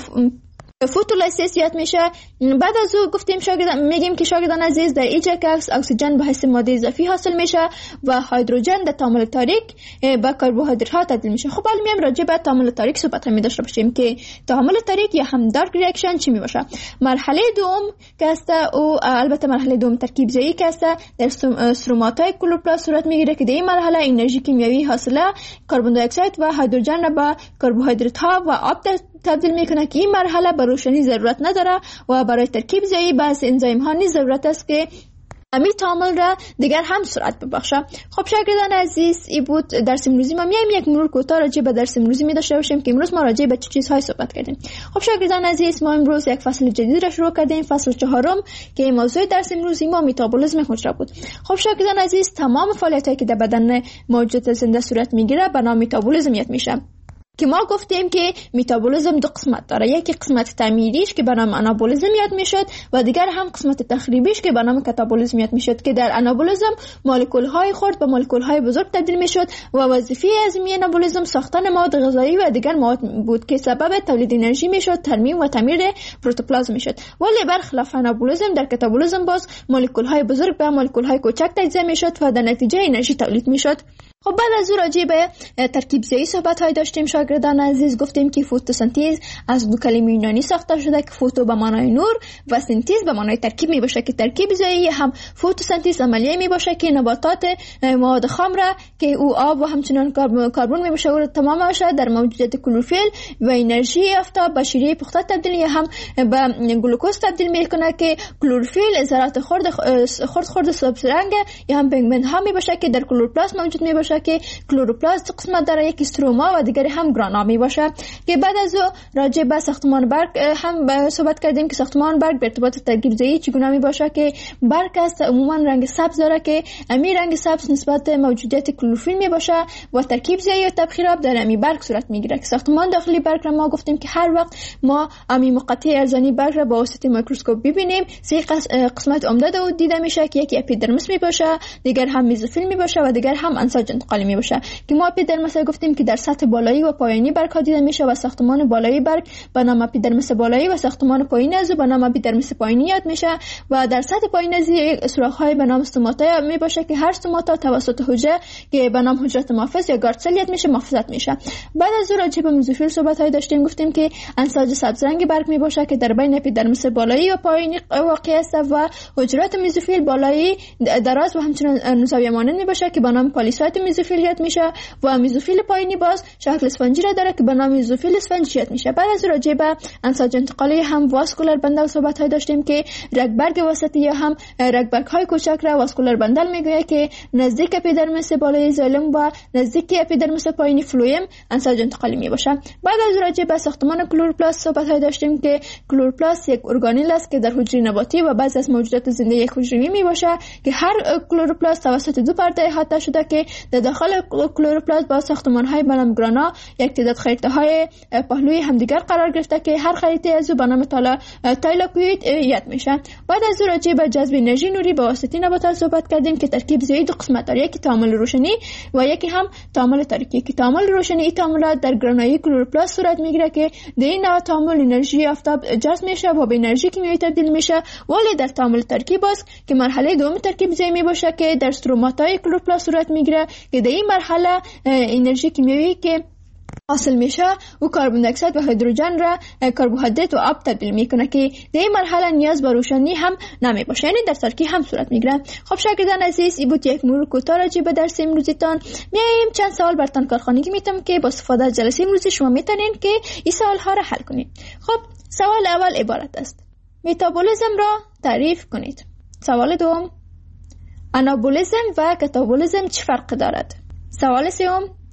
فوتولیسیس یاد میشه. بعد از او گفتیم شاگردان میگیم که شاگردان عزیز در اینجا که اکسیژن به حیث ماده اضافی حاصل میشه و هیدروژن در تعامل تاریک با کربوهیدرات ها تبدیل میشه. خب حالا میام راجع به تعامل تاریک صحبت می داشته باشیم که تعامل تاریک یا هم دارک ریاکشن چی میباشه. مرحله دوم که است او البته مرحله دوم ترکیب زایی که است در استروماتای کلروپلاست صورت میگیره که در این مرحله انرژی کیمیایی حاصله کربن دی اکساید و هیدروژن را به کربوهیدرات ها و آب تبدیل میکنه که این مرحله به روشنی ضرورت نداره و برای ترکیب زایی بعض انزایم ها نیز ضرورت است که امی تعامل را دیگر هم سرعت ببخشه. خب شاگردان عزیز این بود درس امروزی ما. میایم یک مرور کوتاه راجع به درس امروزی می داشته باشیم که امروز ما راجع به چه چیزهای صحبت کردیم. خب شاگردان عزیز ما امروز یک فصل جدید را شروع کردیم، فصل چهارم که موضوع درس امروزی ما متابولیسم حجره بود. خب شاگردان عزیز تمام فعالیتایی که در بدن موجودات زنده صورت میگیره به نام متابولیسم یاد میشه که ما گفتیم که متابولیسم دو قسمت داره. یکی قسمت تعمیریش که به نام آنابولیسم یاد میشد و دیگر هم قسمت تخریبیش که به نام کاتابولیسم یاد میشد که در آنابولیسم مولکول های خرد به مولکول های بزرگ تبدیل میشد و وظیفه از این آنابولیسم ساختن مواد غذایی و دیگر مواد بود که سبب تولید انرژی میشد، ترمیم و تعمیر پروتوپلازم میشد. ولی برخلاف آنابولیسم در کاتابولیسم باز مولکول های بزرگ به مولکول های کوچک تجزیه میشد و در نتیجه انرژی تولید میشد. خب بعد از او راجع به ترکیب زایی صحبت های داشتیم شاگردان عزیز. گفتیم که فتوسنتز از دو کلمه یونانی ساخته شده که فوتو به معنای نور و سنتز به معنای ترکیب می باشه که ترکیب زایی هم فتوسنتز عملیه می باشه که نباتات مواد خام را که او آب و همچنان کربن می باشه و تمام باشه در موجودیت کلروفیل و انرژی آفتاب به شیره پخته تبدیل یا هم به گلوکوز تبدیل میکنه که کلروفیل ذرات خرد خرد خرد سبز رنگ یا هم پگمنت ها می باشه که در کلروپلاست موجود می باشه که کلروپلاست قسمت داره، یک استروما و دیگری هم گرانا می باشه که بعد از او راجع به ساختمان برگ هم صحبت کردیم که ساختمان برگ به ارتباط ترکیب زایی چگونه می باشه که برگ است عموما رنگ سبز داره که امی رنگ سبز نسبت موجودیت کلروفیل می باشه و ترکیب زایی و تبخیر در امی برگ صورت می گیره که ساختمان داخلی برگ را ما گفتیم که هر وقت ما امی مقطع ارزانی برگ را با واسطه میکروسکوپ ببینیم سه قسمت عمده او دیده میشه که یکی اپیدرمیس می باشه، دیگر هم میزوفیل می باشه و دیگر هم انساج انتقالی می باشه که ما اپیدرمیس گفتیم که در سطح بالایی و پایینی برگ ها دیده میشه و ساختمان بالایی برگ به نام اپیدرمیس بالایی و ساختمان پایینی از به نام اپیدرمیس پایینی یاد میشه و در سطح پایینی از سوراخ های به نام استوماتا می باشه که هر استوماتا توسط حجره که به نام حجره محافظ یا گارد سل یاد میشه محافظت میشه. بعد از اون راجع به میزوفیل صحبت های داشتیم، گفتیم که انساج سبز رنگ برگ می باشه که در بین اپیدرمیس بالایی و پایینی واقع است و حجرات میزوفیل بالایی دراز و همچنین نوزاویه مانند می باشه که به نام پالیساید میزوفیل یاد میشه و میزوفیل پایینی باز شکل اسفنجی را داره که به نام میزوفیل اسفنجی یاد میشه. بعد از راجع به انساج انتقالی هم واسکولار بندل صحبت های داشتیم که رگبرگ وسطی یا هم رگبرگ های کوچک را واسکولار بندل میگه که نزدیک اپیدرمیس بالایی زایلم و نزدیک اپیدرمیس پایینی فلویم انساج انتقالی می باشه. بعد از راجع به ساختمان کلوروپلاست صحبت های داشتیم که کلوروپلاست یک ارگانل است که در حجره نباتی و بعضی از موجودات زنده یک حجروی می باشه که هر کلوروپلاست توسط دو پرده احاطه شده که در داخل کلوروپلاست با ساختمان های به نام گرانا یک تعداد خریطه های پهلوی همدیگر قرار گرفته که هر خریطه از او به نام تالا تایلاکوئید یاد میشه. بعد از او راجع به جذب انرژی نوری با واسطه نباتات صحبت کردیم که ترکیب زایی دو قسمت داره، یکی تعامل روشنی و یکی هم تعامل تاریکی. که تعامل روشنی این تعاملات در گرانایی کلوروپلاست صورت میگیره که در این نوع تعامل انرژی آفتاب جذب میشه و به انرژی کیمیایی تبدیل میشه. ولی در تعامل ترکیب باز که مرحله دوم ترکیب زایی می باشه که در استروماتای کلوروپلاست صورت میگیره که در این مرحله انرژی کیمیایی که حاصل میشه و کربن دی اکساید و هیدروژن را کربوهیدرات و آب تبدیل میکنه که در این مرحله نیاز به روشنی هم نمی باشه، یعنی در ترکیب هم صورت میگیره. خب شاگردان عزیز این بود یک مرور کوتاه راجع به درس امروزیتان. میایم چند سوال براتون کارخانگی میتونم که با استفاده از جلسه امروزی شما میتونین که این سوال ها را حل کنید. خب سوال اول عبارت است: متابولیسم را تعریف کنید. سوال دوم: آنابولیسم و کاتابولیسم چه فرق دارد؟ سوال سوم: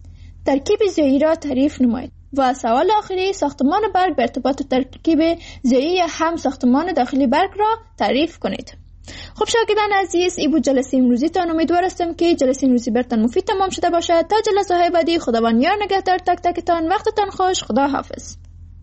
ترکیب ضیایی را تعریف نمایید. و سوال آخری، ساختمان برگ به ارتباط ترکیب ضیایی هم ساختمان داخلی برگ را تعریف کنید. خب شاگردان عزیز، ای بود جلسه امروزی تان. امیدوار هستم که جلسه امروزی برتان مفید تمام شده باشد. تا جلسه های بعدی، خداوند یار نگهدار تک تکتان. وقتتان خوش. خدا حافظ.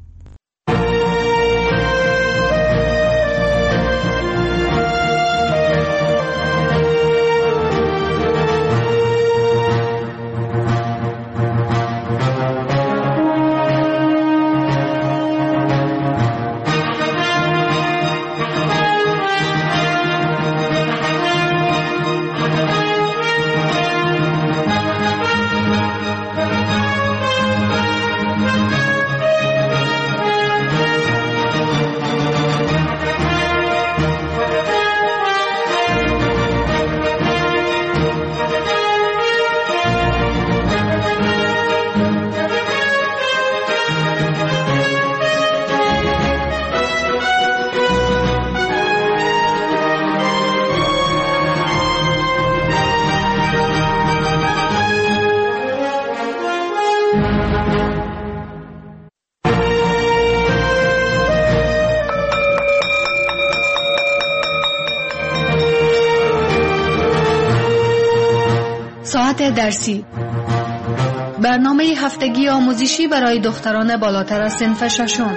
ساعت درسی، برنامه هفتگی آموزشی برای دختران بالاتر از صنف ششم.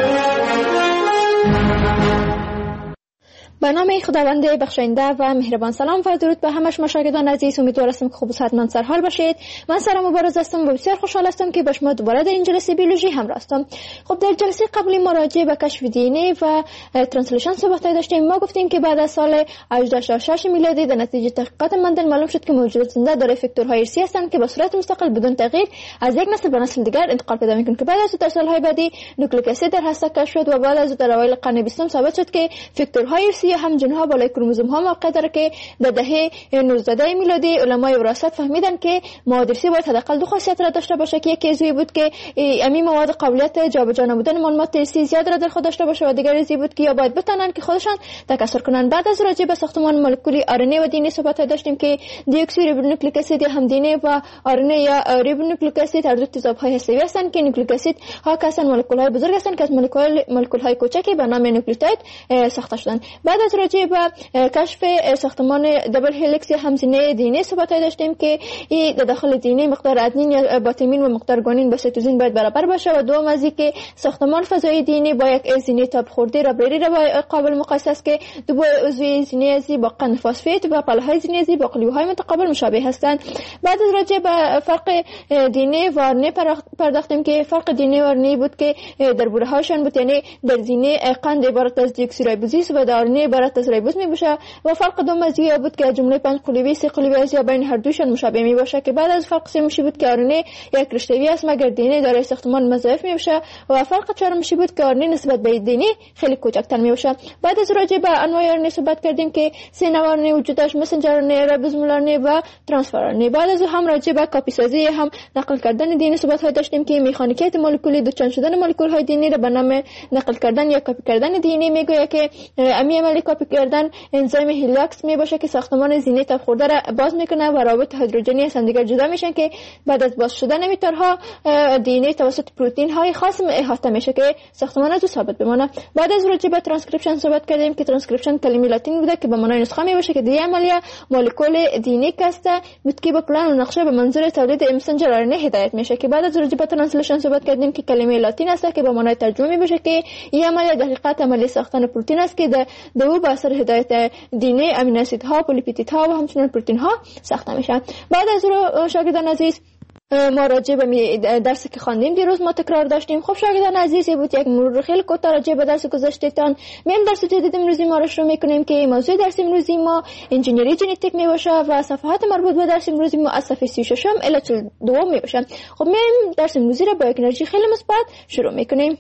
برنامه خداوند بخشنده و مهربان. سلام و درود به همه شما شاگردان عزیز. امیدوار هستم که خوب و صحتمند سرحال باشید. من سارا مبارز هستم و بسیار خوشحال هستم که با شما دوباره در این جلسه بیولوژی همراه هستم. خب در جلسه قبلی ما راجع به کشف دی ان ای و ترانسلیشن صحبت داشتیم. ما گفتیم که بعد از سال هزار و هشتصد و شش میلادی در نتیجه تحقیقات مندل معلوم شد که موجودات زنده دارای فاکتورهای ارثی هستند که به صورت مستقل بدون تغییر از یک نسل به نسل دیگر انتقال پیدا میکنند، که بعد از در سالهای بعدی نوکلیک اسید در هسته کشف شد و بعد از در اوایل قرن بیستم ثابت شد که فاکتورهای ارثی هم جنها بالای کروموزوم ها موقع داره که در دهه نوزده میلادی علمای وراثت فهمیدن که مواد ارثی باید حداقل دو خاصیت را داشته باشه که یکی از بود که امی مواد قابلیت جابجا نمودن معلومات ارثی زیاد را در خود داشته باشه و دیگر از بود که یا باید بتونن که خودشان تکثر کنن. بعد از راجع به ساختمان مولکولی آر ان ای و دی ان ای صحبت داشتیم که دیوکسیریبونوکلیک اسید هم دی ان ای و آر ان ای یا ریبونوکلیک اسید هر دو تضادهای هسته‌ای هستند که نوکلیک اسید ها هستند مولکول های بزرگ هستند که از مولکول مولکول های کوچکی به نام نوکلیوتاید ساخته شدن. بعد از راجع به کشف ساختمان دبل هلیکس همزینه دی ان ای صحبت داشتیم که این داخل دی ان ای مقدار ادنین یا باتمین و مقدار گوانین با سیتوزین باید برابر باشه و دوم از اینکه ساختمان فضایی دی ان ای با یک زینه تاب خورده رابری را قابل مقایسه است که دو عضوی زینه ازی با قند فسفید و پلهای زینه ازی با قلیوهای متقابل مشابه هستند. بعد از راجع به فرق دی ان ای و آر ان ای پرداختیم که فرق دی ان ای و آر ان ای بود که در بوره هاشون بود، یعنی در زینه قند عبارت از دیوکسیریبوزیس و در آر ان ای عبارت از ریبوز می باشه و فرق دو مزیه بود که جمله پنج قلوی سه قلوی از یا بین هر دوشون مشابه می باشه، که بعد از فرق سوم بود که آر ان ای یک رشته‌ای است مگر دی ان ای دارای ساختمان مضاعف می باشه و فرق چهارم بود که آر ان ای نسبت به دی ان ای خیلی کوچکتر می باشه. بعد از راجع به انواع آر ان ای صحبت کردیم که سه نوع آر ان ای وجود داشت، مسنجر آر ان ای، ریبوزومال آر ان ای و ترانسفر آر ان ای. بعد از هم راجع به کپی سازی هم نقل کردن دی ان ای صحبت داشتیم که مکانیکیت مولکولی دو چند شدن مولکول های دی ان ای را به نام نقل کردن یا کپی کردن دی ان ای میگوید که امی عملی کپی کردن انزیم هیلاکس می باشه که ساختمان زینه تاب خورده را باز میکنه و روابط هیدروژنی از هم دیگر جدا میشن که بعد از باز شدن میتارها دی ان ای توسط پروتئین های خاص احاطه میشه که ساختمان از ثابت بمانه. بعد از راجع به ترانسکریپشن صحبت کردیم که ترانسکریپشن کلمه لاتین بوده که به معنای نسخه می باشه که دی عملیه مولکول دی ان ای کاسته بود که با پلان و نقشه به منظور تولید مسنجر آر ان ای هدایت میشه، که بعد از راجع به ترانسلیشن صحبت کردیم که کلمه لاتین است که به معنای ترجمه می باشه که این عملیه در حقیقت عملی ساختن پروتئین است که در دو با اثر هدایت دی ان ای امینو اسیدها، پلیپتیدها و همچنین پروتئین ها ساخته میشن. بعد از رو شاگردان عزیز ما راجع به درسی که خواندیم دیروز ما تکرار داشتیم. خب شاگردان عزیز بود یک مرور خیلی کوتاه راجع به درس گذشتهتان. میم درس جدید امروزی ما رو شروع میکنیم که موضوع درس امروزی ما انجینری ژنتیک می باشه و صفحات مربوط به درس امروزی ما از صفحه سی و شش الی چهل و دو می باشه. خب میم درس امروزی رو با یک انرژی خیلی مثبت شروع میکنیم.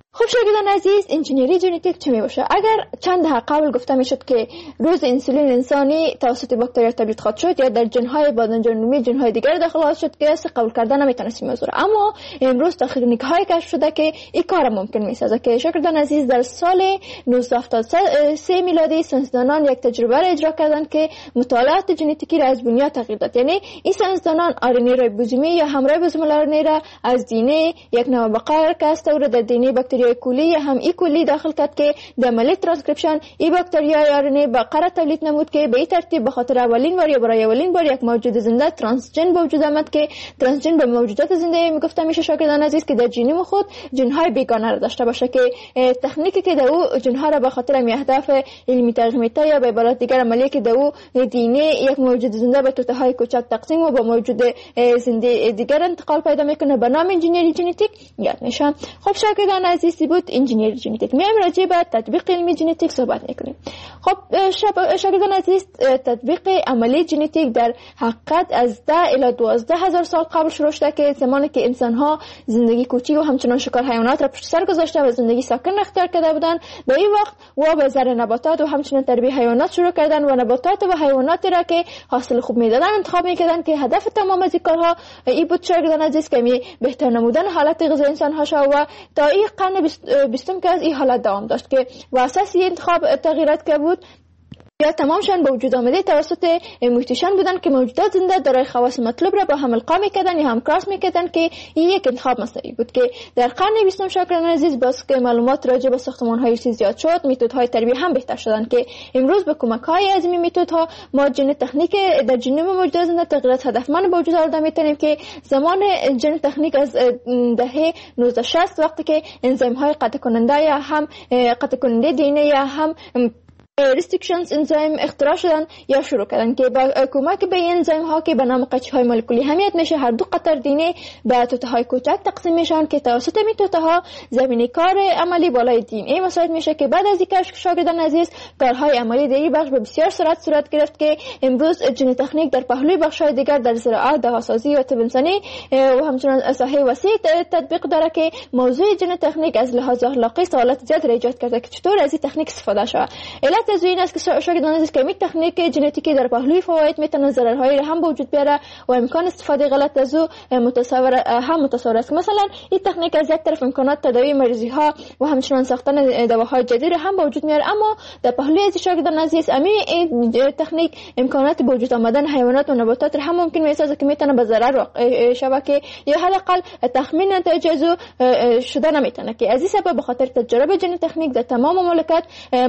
خب شاگردان عزیز، انجینیری ژنتیک چه می باشه؟ اگر چند دهه قبل گفته می شد که روز انسولین انسانی توسط باکتریا تولید خواهد شد یا در جنهای بادنجانبینی جنهای دیگر داخل شد که است قبول کردن نمیتونست موضوع، اما امروز تکنیک های کشف شده که این کار ممکن میسازه. که شاگردان عزیز در سال نوزده هفتاد و سه میلادی ساینسدانان یک تجربه را اجرا کردند که مطالعات ژنتیکی را از بنیاد تغییر داد. یعنی این ساینسدانان آرنی رایبوزومی یا هم رایبوزومال آرنی را از دینه یک نوع بقای که است و در دینه باکتریای کولی یا هم ای کولی داخل کرد که در عملیه ترانسکریپشن این باکتریای آرنی بقره تولید نمود که به این ترتیب به خاطر اولین بار یا برای اولین بار یک موجود زنده ترانسژن به وجود آمد که ترانسژن به موجودات زنده میگفته میشه شاگردان عزیز که در ژنوم خود ژن‌های بیگانه را داشته باشه، که تکنیکی که در او ژن‌ها را به خاطر اهداف علمی ترجمه یا به عبارت دیگر عملیه که در او دینه یک موجود زنده به توته‌های کوچک تقسیم و به موجود زنده دیگر انتقال پیدا میکنه به نام انجینری ژنتیک یاد میشه. خب شاگردان عزیز بود انجینری ژنتیک. میایم راجع به تطبیق علمی ژنتیک صحبت میکنیم. خب شاگردان عزیز، تطبیق عملی ژنتیک در حقیقت از ده الی دوازده هزار سال قبل شروع شده که زمانی که انسان ها زندگی کوچی و همچنان شکار حیوانات را پشت سر گذاشته و زندگی ساکن اختیار کرده بودند، به این وقت و به زرع نباتات و همچنان تربیت حیوانات شروع کردن و نباتات و حیواناتی را که حاصل خوب میدادن انتخاب میکردن که هدف تمام از این کارها این بود شاگردان عزیز که می بهتر نمودن حالت غذای انسان ها شد و تا این قرن بیستم که از این حالت دوام داشت که و اساس این انتخاب تغییرات که بود یا تمامشان به وجود آمده توسط موتیشن بودن که موجودات زنده دارای خواص مطلوب را با هم القا میکردن یا هم کراس میکردن که این یک انتخاب مصنوعی بود. که در قرن بیستم شاگردان عزیز باز که معلومات راجع به ساختمان های زیاد شد، متدهای تربیت هم بهتر شدن که امروز به کمک های از این متدها ما ژن تکنیک در ژنوم موجودات زنده تغییرات هدفمند به وجود آورده میتونیم که زمان ژن تکنیک از دهه نوزده شصت وقتی که انزیم های قطع کننده یا هم قطع کننده دی یا هم ریستریکشنز انزیم اختراع شدن یا شروع کردن که با کمک به این انزیم ها که به نام قطعه های مولکولی همیت میشه هر دو قطر دینه به توته های کوچک تقسیم میشن که توسط این توته ها زمینه کار عملی بالای دی ان ای مساعد میشه که بعد از اینکه شاگردان عزیز کارهای عملی در این بخش به بسیار سرعت صورت گرفت که امروز ژن تکنیک در پهلوی بخش های دیگر در زراعت، دهاسازی و طب انسانی و همچنان ساحه وسیع تطبیق داره که موضوع ژن تکنیک از لحاظ اخلاقی سوالات زیاد را ایجاد کرده که چطور از این تکنیک استفاده شود. علت از این است که شاگردان عزیز که می تکنیک ژنتیکی در پهلوی فواید میتونه ضررهایی را هم به وجود بیاره و امکان استفاده غلط از او متصور هم متصور است. مثلا این تکنیک از یک طرف امکانات تداوی مریضی ها و همچنان ساختن دواهای جدید هم به وجود میاره، اما در پهلوی از شاگردان عزیز امی این تکنیک امکانات به وجود آمدن حیوانات و نباتات را هم ممکن میسازه که میتونه به ضرر شبکه یا حداقل تخمین نتایج از او شده نمیتونه. که از این سبب به خاطر تجربه ژن تکنیک در تمام مملکت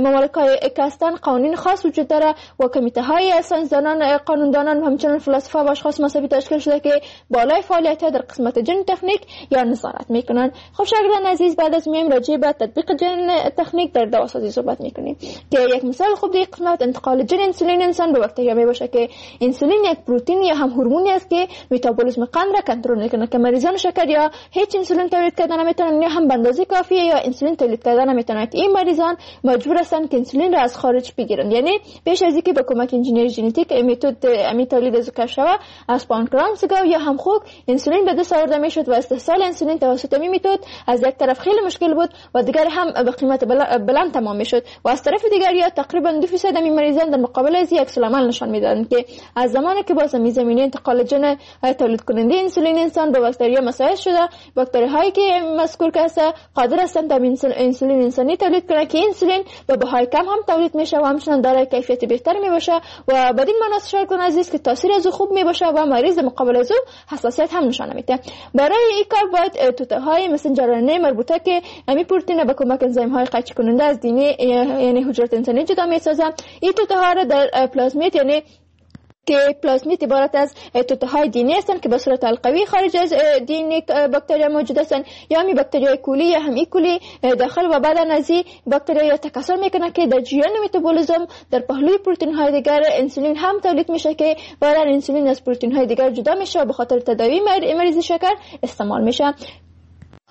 مملکت کاستان قوانین خاص وجود داره و کمیته های ساینسدانان، قانوندانان و همچنین فلسفه و اشخاص مذهبی تشکیل شده که بالای فعالیت در قسمت ژن تکنیک یا نظارت میکنن. خب شاگردان عزیز، بعد از میایم راجع به تطبیق ژن تکنیک در دواسازی صحبت میکنیم که یک مثال خوب در قسمت انتقال ژن انسولین انسان به باکتریا میباشه که انسولین یک پروتئین یا هم هورمونی است که متابولیسم قند را کنترل میکنه که مریضان شکر یا هیچ انسولین تولید کردن نمیتونن یا هم به اندازه کافیه یا انسولین تولید کردن نمیتونن. این مریضان مجبور هستن که انسولین را از خارج بگیرن. یعنی پیش از اینکه با کمک انجینری ژنتیک متد امی تولید از کشوا از پانکرام سگاو یا هم خوک انسولین به دست آورده میشد و استحصال انسولین توسط می متد از یک طرف خیلی مشکل بود و دیگر هم به قیمت بلند تمام میشد و از طرف دیگر یا تقریبا دو درصد امی مریضان در مقابل از یک عمل نشان میدادند که از زمانی که با زمینه انتقال ژن تولید کننده انسولین انسان به باکتریا مساعد شده، باکتری هایی که مذکور کسا قادر هستند تا انسولین انسانی تولید کنند که انسولین به بهای کم هم تولید میشه و همچنان دارای کیفیت بهتر می باشه و بدین معنی شاگردان عزیز که تاثیر از خوب می باشه و مریض مقابل از حساسیت هم نشان میده. برای این کار باید توته های مسنجر آر ان ای مربوطه که امی پروتئین به کمک انزیم های قطع کننده از دینه یعنی حجرات انسانی جدا میسازن. این توته ها را در پلازمیت یعنی که پلازمیت عبارت از توته های دینی هستند که به صورت حلقوی خارج از دینه باکتریا موجود هستند یا می باکتریای کولی یا هم ای کولی داخل و بعد از این باکتریا تکثر میکنه که در جریان متابولیسم در پهلوی پروتئین های دیگر انسولین هم تولید میشه که بعد انسولین از پروتئین های دیگر جدا میشه و به خاطر تداوی مریض شکر استعمال میشه.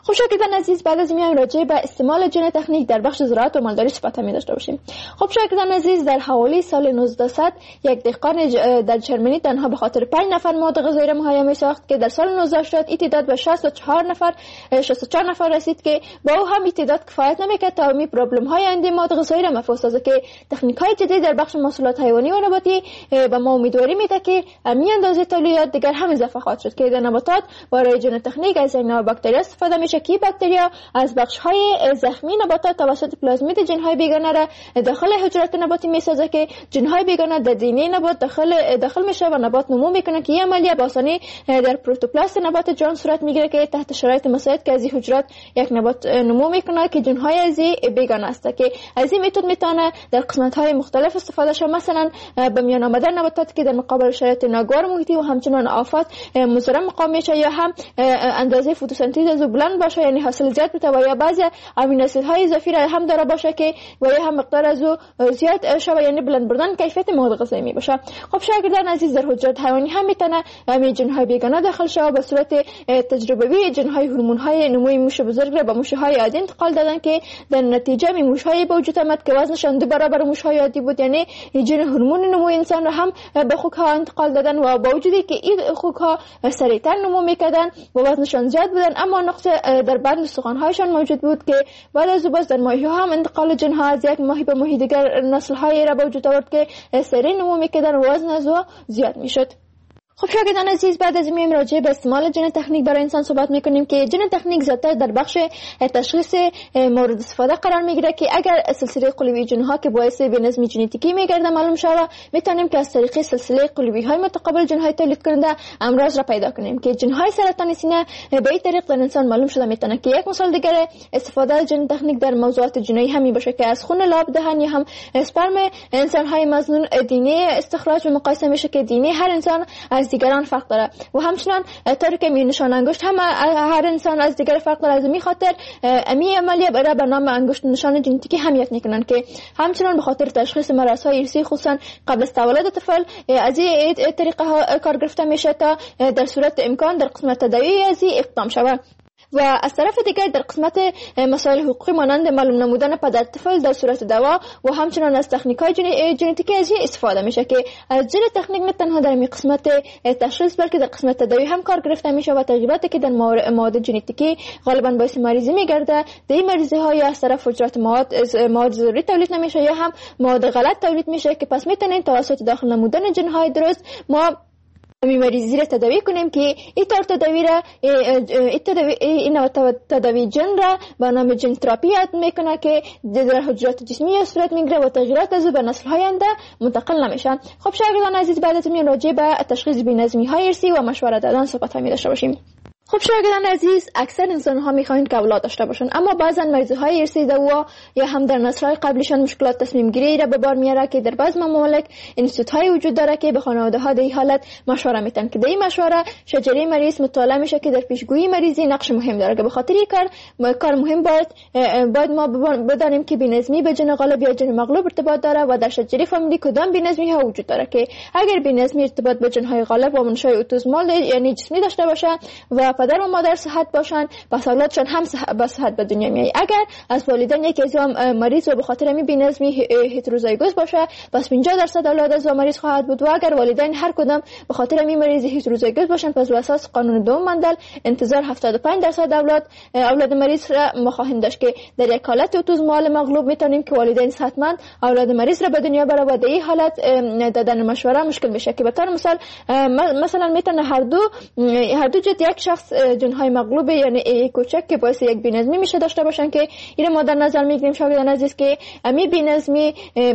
خب شاگردان عزیز، بعد از میایم راجع به استعمال ژن تکنیک در بخش زراعت و مالداری صحبت می داشته باشیم. خب شاگردان عزیز، در حوالی سال نوزده صد یک دهقان در جرمنی تنها به خاطر پنج نفر مواد غذایی را مهیا می ساخت که در سال نوزده هشتاد این تعداد به شصت و چهار نفر شصت و چهار نفر رسید که با او هم این تعداد کفایت نمیکرد تا می پرابلم های آینده مواد غذایی را مفهوم سازه که تکنیک های جدید در بخش محصولات حیوانی و نباتی به ما امیدواری میده که امی اندازه تولیدات دیگر هم اضافه خواهد شد که در نباتات برای ژن تکنیک از این باکتریا استفاده میشه که باکتریا از بخش‌های زخمی نباتات توسط پلازمید ژن‌های بیگانه را داخل حجرات نباتی میسازه که ژن‌های بیگانه در دینه نبات داخل داخل میشه و نبات نمو میکنه که این عملیه به آسانی در پروتوپلاست نبات جان صورت میگیره که تحت شرایط مساعد که از این حجرات یک نبات نمو میکنه که ژن‌های از بیگانه است که از این متد میتونه در قسمت‌های مختلف استفاده شه، مثلا به میان آمدن نباتات که در مقابل شرایط ناگوار محیطی و همچنین آفات مضر مقام میشه یا هم اندازه فتوسنتز از بلند باشه، یعنی حاصل زیاد بده و یا بعضی امینو اسیدهای اضافی را هم داره باشه که و یا هم مقدار از زیاد شوه، یعنی بلند بردن کیفیت مواد غذایی می باشه. خب شاگردان عزیز، در حجرات حیوانی هم میتونه همین ژن‌های بیگانه داخل شه به صورت تجربوی ژن‌های هورمون‌های نموی موش بزرگ را به موش‌های عادی انتقال دادن که در نتیجه می موش‌های به وجود آمد که وزنشان دو برابر موش‌های عادی بود، یعنی ژن هورمون نموی انسان را هم به خوک‌ها انتقال دادن و با وجودی که این خوک‌ها سریعتر نمو میکردن و وزنشان زیاد بودن، اما نقص در بند استخوان‌هایشان موجود بود که بعد از باز در ماهی‌ها هم انتقال ژن‌ها از یک ماهی به ماهی دیگر نسل‌های را به وجود آورد که سریع نمو میکردن و وزن از زیاد میشد. خب شاگردان عزیز، بعد از میایم راجع به استعمال ژن تکنیک برای انسان صحبت میکنیم که ژن تکنیک ذاتا در بخش تشخیص مورد استفاده قرار میگیره که اگر سلسله قلوی ژن‌ها که باعث بینظمی ژنتیکی میگرده معلوم شوه، میتونیم که از طریق سلسله قلوی های متقابل ژن‌های تولید کننده امراض را پیدا کنیم که ژن‌های سرطان سینه به این طریق در انسان معلوم شده میتونه که یک مثال دیگر استفاده از ژن تکنیک در موضوعات جنایی همین باشه که از خون لاب دهن یا هم اسپرم انسان‌های مظنون دینه استخراج و مقایسه میشه که دینه هر انسان از دیگران فرق داره و همچنین طوری که می نشان انگشت هم هر انسان از دیگر فرق داره. از این خاطر امی عملیه برای به نام انگشت نشان ژنتیکی همیت میکنن که همچنین به خاطر تشخیص مرض‌های ارثی خصوصا قبل از تولد طفل از این طریقه کار گرفته میشه تا در صورت امکان در قسمت تداوی از این اقدام شود. و از طرف دیگر در قسمت مسائل حقوقی مانند معلوم نمودن پدر طفل در صورت دوا و همچنین از تکنیک‌های ژنتیکی از این استفاده میشه که از ژن تکنیک نه تنها در قسمت تشخیص بلکه در قسمت تداوی هم کار گرفته میشه و تغییراتی که در مواد ژنتیکی غالبا باعث مریضی میگرده در این مریضی ها یا از طرف حجرات مواد مواد ضروری تولید نمیشه یا هم مواد غلط تولید میشه که پس میتونین توسط داخل نمودن ژن‌های درست ما می مریضی را تداوی کنیم که این طور تداوی را این تداوی این تداوی ژن را به نام ژن تراپی یاد میکنه که در حجرات جسمی صورت میگیره و تغییرات از به نسل های آینده منتقل نمیشن. خب شاگردان عزیز، بعد از این راجع به تشخیص بی‌نظمی های ارثی و مشوره دادن صحبت می داشته باشیم. خب شاگردان عزیز، اکثر انسان ها میخواین که اولاد داشته باشن، اما بعضا مریضی های ارثی دوا یا هم در نسل های قبلیشان مشکلات تصمیم گیری را به بار میاره که در بعض ممالک انستیتوت های وجود داره که به خانواده ها در این حالت مشوره میتن که در این مشوره شجره مریض مطالعه میشه که در پیشگویی مریضی نقش مهم داره که به خاطر این کار کار مهم باید باید ما بدانیم که بی‌نظمی به ژن غالب یا ژن مغلوب ارتباط داره و در شجره فامیلی کدام بی‌نظمی ها وجود داره که اگر بی‌نظمی ارتباط به ژن های غالب و منشأ اوتوزمال یعنی جسمی داشته باشه و پدر و مادر صحت باشن، پس اولادشان هم با صحت به دنیا میاد. اگر از والدین یکی از مریض و به خاطر همین بی‌نظمی هتروزایگوس باشه، پس پنجاه درصد اولاد از مریض خواهد بود و اگر والدین هر کدام به خاطر همین مریض هتروزایگوس باشن، پس بر اساس قانون دوم مندل انتظار هفتاد و پنج درصد اولاد اولاد مریض را ما خواهیم داشت که در یک حالت اوتوزمال مغلوب میتونیم که والدین صحتمند اولاد مریض را به دنیا بیارن و در این حالت دادن مشوره مشکل میشه که به طور مثال مثلا میتونه هر دو هر دو جد یک شخص ژن‌های مغلوب یعنی کوچک که باعث یک بی‌نظمی میشه داشته باشن که این ما در نظر میگیریم شاگردان عزیز که امی بی‌نظمی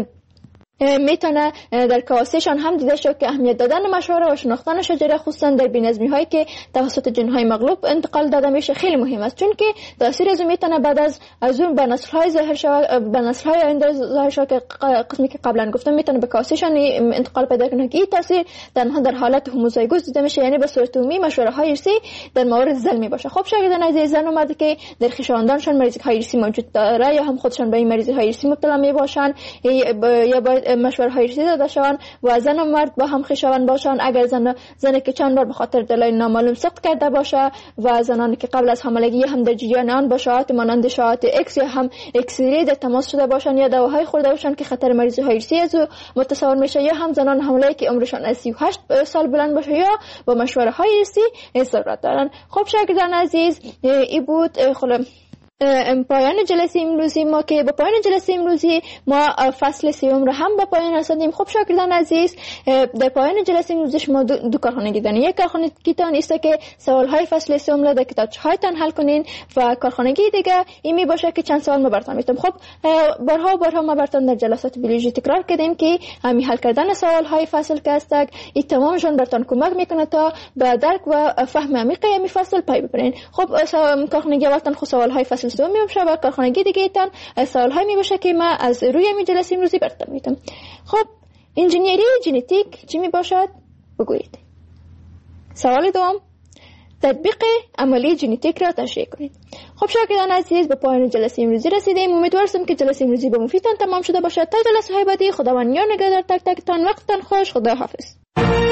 میتونه در کاسهشان هم دیده شد که اهمیت دادن مشوره و شناختن شجره خصوصا در بی‌نظمی هایی که توسط ژن‌های مغلوب انتقال داده میشه خیلی مهم است، چون که تاثیر از میتونه بعد از از اون به نسل‌های ظاهر شود به نسل‌های آینده ظاهر شود که قسمی که قبلا گفتم میتونه به کاسهشان انتقال پیدا کنه که این تاثیر تنها در حالت هوموزایگوس دیده میشه، یعنی به صورت عمومی مشوره‌های ارثی در مورد زن می باشه. خب شاگردان عزیز، زن اومده که در خویشاوندانشان مریضی‌های ارثی موجود داره یا هم خودشان به این مریضی‌های ارثی مبتلا می باشن یا باید مشوره های ریزی داده شوند و زن و مرد با هم خویشاوند باشند. اگر زن زنی که چند بار به خاطر دلایل نامعلوم سقط کرده باشه و زنانی که قبل از حاملگی هم در جریان آن با شایعات مانند شایعات ایکس یا هم اکسری در تماس شده باشند یا دواهای خورده باشند که خطر مریضی های ریزی از او متصور میشه، یا هم زنان حامله که عمرشان از سی و هشت سال بلند باشه یا با مشوره های ریزی ضرورت دارند. خب شاگردان عزیز، این بود خلم پایان جلسه امروزی ما که با پایان جلسه امروزی ما فصل سیوم را هم به پایان رساندیم. خب شاگردان عزیز، در پایان جلسه امروزی شما دو, دو کارخانگی دارین. یک کارخانگیتان است که سوال های فصل سیوم را در کتابچه هایتان حل کنین و کارخانگی دیگه این می باشه که چند سوال ما براتون میتونم. خب بارها و بارها ما براتون در جلسات بیولوژی تکرار کردیم که همین حل کردن سوال های فصل که است این تمامشون براتون کمک میکنه تا به درک و فهم عمیق این فصل پی ببرین. خب کارخانگی اولتان خود سوال های فصل سوم میشه و کارخانگی دیگه ایتان سوال های می باشه که ما از روی می جلسه امروزی براتون میتونم. خب انجینیری ژنتیک چی می باشد بگویید. سوال دوم، تطبیق عملی ژنتیک را تشریح کنید. خب شاگردان عزیز، به پایان جلسه امروزی رسیدیم. امیدوارم که جلسه امروزی به مفیدتان تمام شده باشد. تا جلسه های بعدی خداوند نگهدار تک تکتان. وقتتان خوش. خدا حافظ.